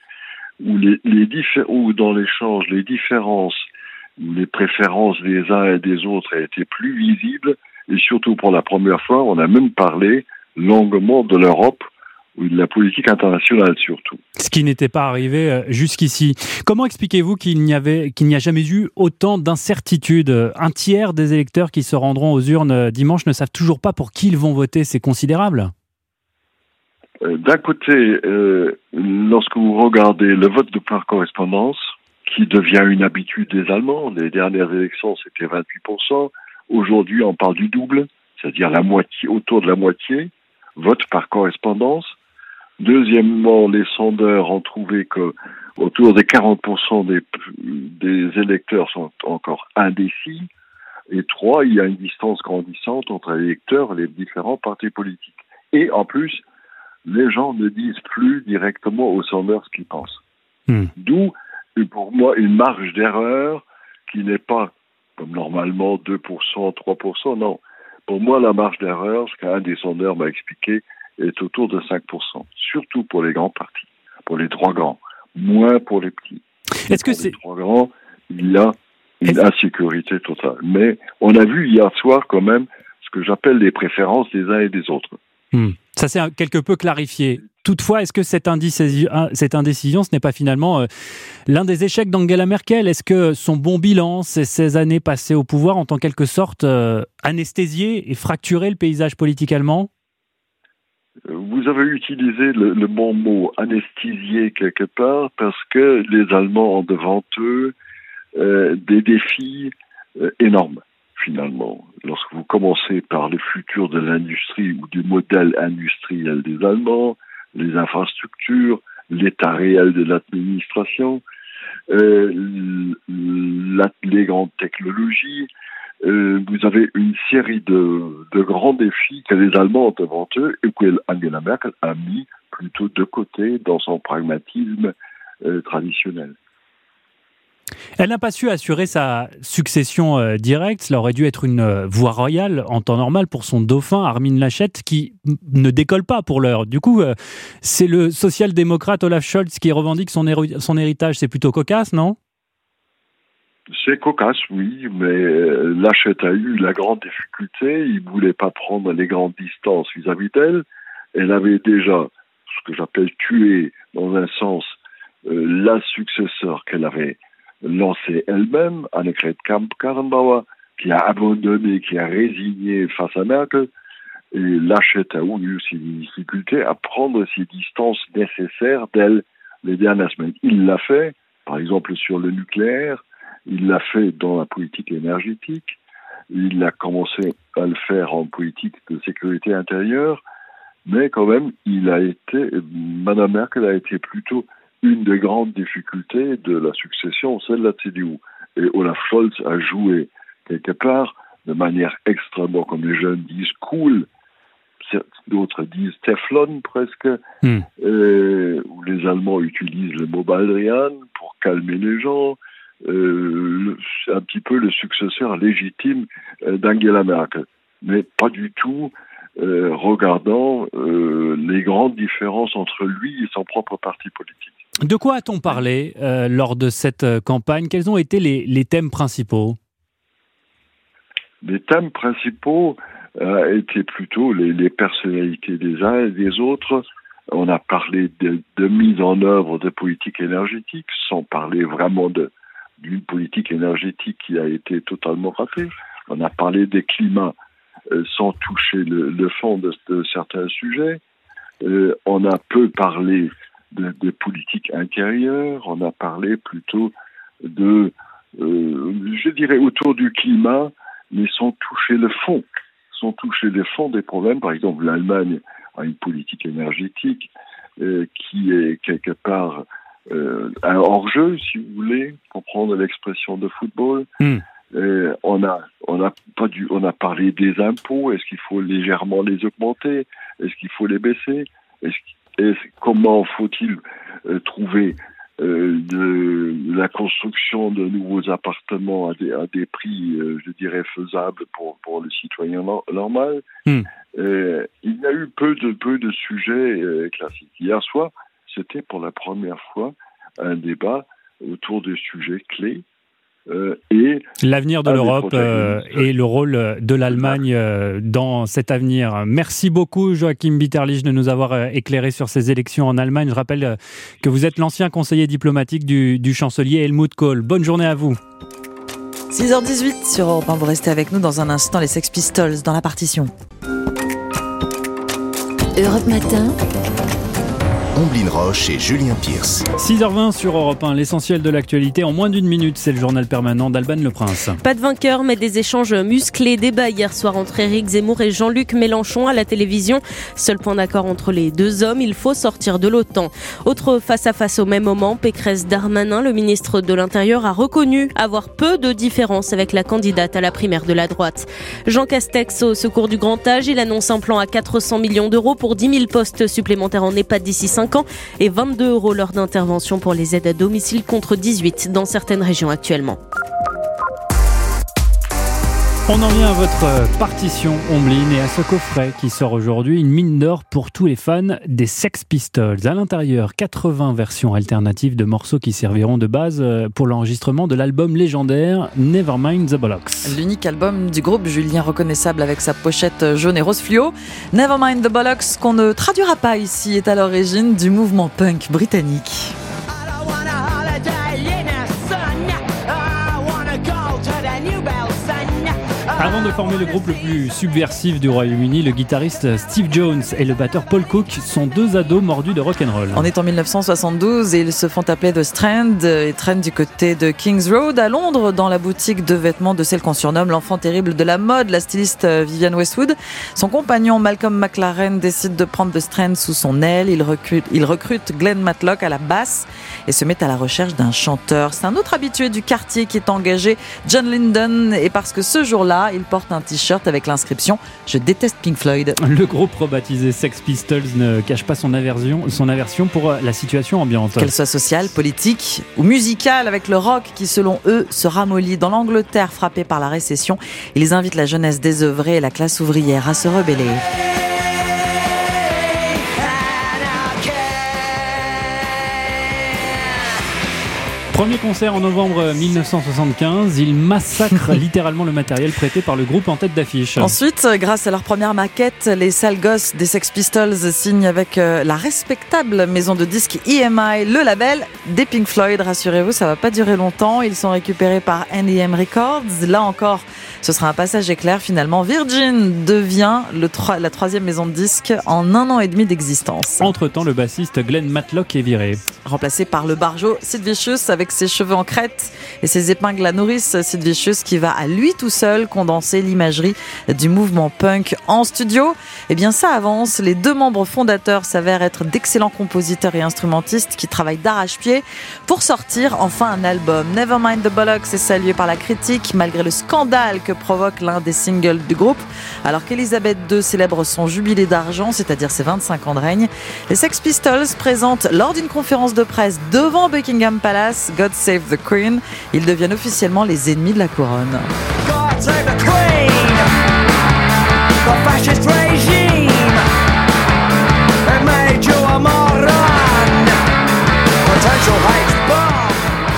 où dans l'échange, les différences, les préférences des uns et des autres étaient plus visibles. Et surtout, pour la première fois, on a même parlé longuement de l'Europe ou de la politique internationale surtout. Ce qui n'était pas arrivé jusqu'ici. Comment expliquez-vous qu'il n'y a jamais eu autant d'incertitudes? Un tiers des électeurs qui se rendront aux urnes dimanche ne savent toujours pas pour qui ils vont voter. C'est considérable. D'un côté, lorsque vous regardez le vote de par correspondance, qui devient une habitude des Allemands, les dernières élections c'était 28%, aujourd'hui on parle du double, c'est-à-dire la moitié, autour de la moitié, vote par correspondance. Deuxièmement, les sondeurs ont trouvé que autour des 40% des électeurs sont encore indécis. Et 3, il y a une distance grandissante entre les électeurs et les différents partis politiques. Et en plus, les gens ne disent plus directement aux sondeurs ce qu'ils pensent. D'où, pour moi, une marge d'erreur qui n'est pas, comme normalement, 2%, 3%. Non. Pour moi, la marge d'erreur, ce qu'un des sondeurs m'a expliqué, est autour de 5%. Surtout pour les grands partis, pour les 3 grands. Moins pour les petits. Est-ce que c'est... Les 3 grands, il y a une insécurité totale. Mais on a vu hier soir quand même ce que j'appelle les préférences des uns et des autres. Ça s'est quelque peu clarifié. Toutefois, est-ce que cette indécision, ce n'est pas finalement l'un des échecs d'Angela Merkel? Est-ce que son bon bilan, ces 16 années passées au pouvoir, ont en quelque sorte anesthésié et fracturé le paysage politique allemand? Vous avez utilisé le bon mot anesthésié quelque part parce que les Allemands ont devant eux des défis énormes finalement. Lorsque vous commencez par le futur de l'industrie ou du modèle industriel des Allemands, les infrastructures, l'état réel de l'administration, les grandes technologies, vous avez une série de grands défis que les Allemands ont devant eux et que Angela Merkel a mis plutôt de côté dans son pragmatisme traditionnel. Elle n'a pas su assurer sa succession directe. Cela aurait dû être une voie royale en temps normal pour son dauphin Armin Laschet qui ne décolle pas pour l'heure. Du coup, c'est le social-démocrate Olaf Scholz qui revendique son héritage. C'est plutôt cocasse, non ? C'est cocasse, oui, mais Laschet a eu la grande difficulté. Il ne voulait pas prendre les grandes distances vis-à-vis d'elle. Elle avait déjà, ce que j'appelle tué, dans un sens, la successeur qu'elle avait lancée elle-même, Annegret Kramp-Karrenbauer, qui a abandonné, qui a résigné face à Merkel. Et Laschet a eu aussi des difficultés à prendre ces distances nécessaires d'elle les dernières semaines. Il l'a fait, par exemple, sur le nucléaire. Il l'a fait dans la politique énergétique. Il a commencé à le faire en politique de sécurité intérieure. Mais quand même, Madame Merkel a été plutôt une des grandes difficultés de la succession, celle de la CDU. Et Olaf Scholz a joué quelque part de manière extrêmement, comme les jeunes disent, cool. D'autres disent Teflon presque, où les Allemands utilisent le mot Baldrian pour calmer les gens. Un petit peu le successeur légitime d'Angela Merkel. Mais pas du tout regardant les grandes différences entre lui et son propre parti politique. De quoi a-t-on parlé lors de cette campagne ? Quels ont été les thèmes principaux ? Les thèmes principaux étaient plutôt les personnalités des uns et des autres. On a parlé de mise en œuvre de politiques énergétiques, sans parler vraiment d'une politique énergétique qui a été totalement ratée. On a parlé des climats sans toucher le fond de certains sujets. On a peu parlé de politique intérieure. On a parlé plutôt je dirais, autour du climat, mais sans toucher le fond. Sans toucher le fond des problèmes. Par exemple, l'Allemagne a une politique énergétique qui est quelque part un hors-jeu, si vous voulez, pour prendre l'expression de football. On a parlé des impôts. Est-ce qu'il faut légèrement les augmenter ? Est-ce qu'il faut les baisser ? Comment faut-il trouver de la construction de nouveaux appartements à des prix, je dirais, faisables pour le citoyen normal. Il y a eu peu de sujets classiques. Hier soir, c'était pour la première fois un débat autour des sujets clés et l'avenir de l'Europe et le rôle de l'Allemagne dans cet avenir. Merci beaucoup Joachim Bitterlich de nous avoir éclairé sur ces élections en Allemagne. Je rappelle que vous êtes l'ancien conseiller diplomatique du chancelier Helmut Kohl. Bonne journée à vous. 6h18 sur Europe 1, vous restez avec nous dans un instant, les Sex Pistols dans la partition. Europe Matin. Omblin Roche et Julien Pierce. 6h20 sur Europe 1, l'essentiel de l'actualité en moins d'une minute, c'est le journal permanent d'Alban Le Prince. Pas de vainqueur, mais des échanges musclés. Débat hier soir entre Éric Zemmour et Jean-Luc Mélenchon à la télévision. Seul point d'accord entre les deux hommes, il faut sortir de l'OTAN. Autre face-à-face au même moment, Pécresse-Darmanin, le ministre de l'Intérieur, a reconnu avoir peu de différence avec la candidate à la primaire de la droite. Jean Castex au secours du grand âge, il annonce un plan à 400 millions d'euros pour 10 000 postes supplémentaires en EHPAD d'ici 5 ans et 22 € l'heure d'intervention pour les aides à domicile contre 18 dans certaines régions actuellement. On en vient à votre partition Omblin et à ce coffret qui sort aujourd'hui, une mine d'or pour tous les fans des Sex Pistols. À l'intérieur, 80 versions alternatives de morceaux qui serviront de base pour l'enregistrement de l'album légendaire Nevermind the Bollocks. L'unique album du groupe, Julien, reconnaissable avec sa pochette jaune et rose fluo. Nevermind the Bollocks, qu'on ne traduira pas ici, est à l'origine du mouvement punk britannique. Avant de former le groupe le plus subversif du Royaume-Uni, le guitariste Steve Jones et le batteur Paul Cook sont deux ados mordus de rock'n'roll. On est en 1972 et ils se font appeler The Strand et traînent du côté de King's Road à Londres dans la boutique de vêtements de celle qu'on surnomme l'enfant terrible de la mode, la styliste Vivienne Westwood. Son compagnon Malcolm McLaren décide de prendre The Strand sous son aile. Il recrute Glenn Matlock à la basse et se met à la recherche d'un chanteur. C'est un autre habitué du quartier qui est engagé, John Lydon, et parce que ce jour-là, il porte un t-shirt avec l'inscription « Je déteste Pink Floyd ». Le groupe rebaptisé Sex Pistols ne cache pas son aversion pour la situation ambiante. Qu'elle soit sociale, politique ou musicale, avec le rock qui, selon eux, se ramollit. Dans l'Angleterre frappée par la récession, ils invitent la jeunesse désœuvrée et la classe ouvrière à se rebeller. Premier concert en novembre 1975, ils massacrent littéralement le matériel prêté par le groupe en tête d'affiche. Ensuite, grâce à leur première maquette, les sales gosses des Sex Pistols signent avec la respectable maison de disques EMI, le label des Pink Floyd. Rassurez-vous, ça va pas durer longtemps. Ils sont récupérés par NEM Records. Là encore, ce sera un passage éclair. Finalement, Virgin devient la troisième maison de disques en 1 an et demi d'existence. Entre-temps, le bassiste Glenn Matlock est viré. Remplacé par le barjo Sid Vicious avec ses cheveux en crête et ses épingles à nourrice, Sid Vicious qui va à lui tout seul condenser l'imagerie du mouvement punk en studio. Eh bien ça avance, les deux membres fondateurs s'avèrent être d'excellents compositeurs et instrumentistes qui travaillent d'arrache-pied pour sortir enfin un album. Nevermind the Bollocks est salué par la critique malgré le scandale que provoque l'un des singles du groupe. Alors qu'Elisabeth II célèbre son jubilé d'argent, c'est-à-dire ses 25 ans de règne, les Sex Pistols présentent lors d'une conférence de presse devant Buckingham Palace God Save the Queen. Ils deviennent officiellement les ennemis de la couronne. God save the Queen, the fascist regime, it made you a moron, potential hate bomb.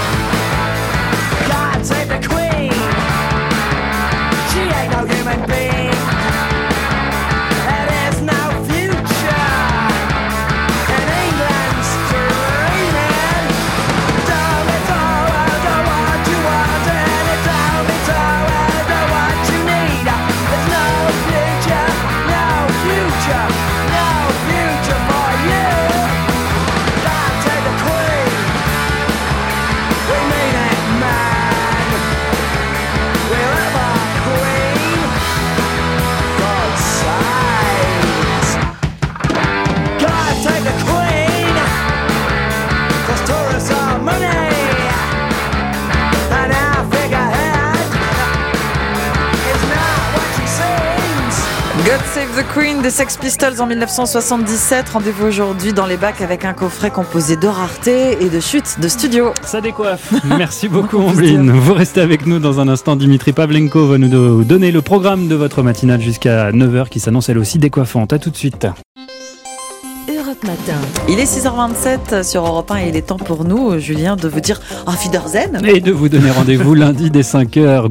God save the Queen, she ain't no human being. There is no future in England's dreaming. Tell me so, I don't want you wanted. Tell me so, I don't want you need. There's no future, no future, no future for you. God save the Queen, we mean it, man. We'll have a queen, God saves. God save the Queen, 'cause tourists are money, and our figurehead is not what she seems. God Save the Queen des Sex Pistols en 1977. Rendez-vous aujourd'hui dans les bacs avec un coffret composé de raretés et de chutes de studio. Ça décoiffe. Merci beaucoup Ombline. Vous restez avec nous dans un instant. Dimitri Pavlenko va nous donner le programme de votre matinale jusqu'à 9h qui s'annonce elle aussi décoiffante. À tout de suite. Europe Matin. Il est 6h27 sur Europe 1 et il est temps pour nous, Julien, de vous dire Auf Wiedersehen. Et de vous donner rendez-vous lundi dès 5h.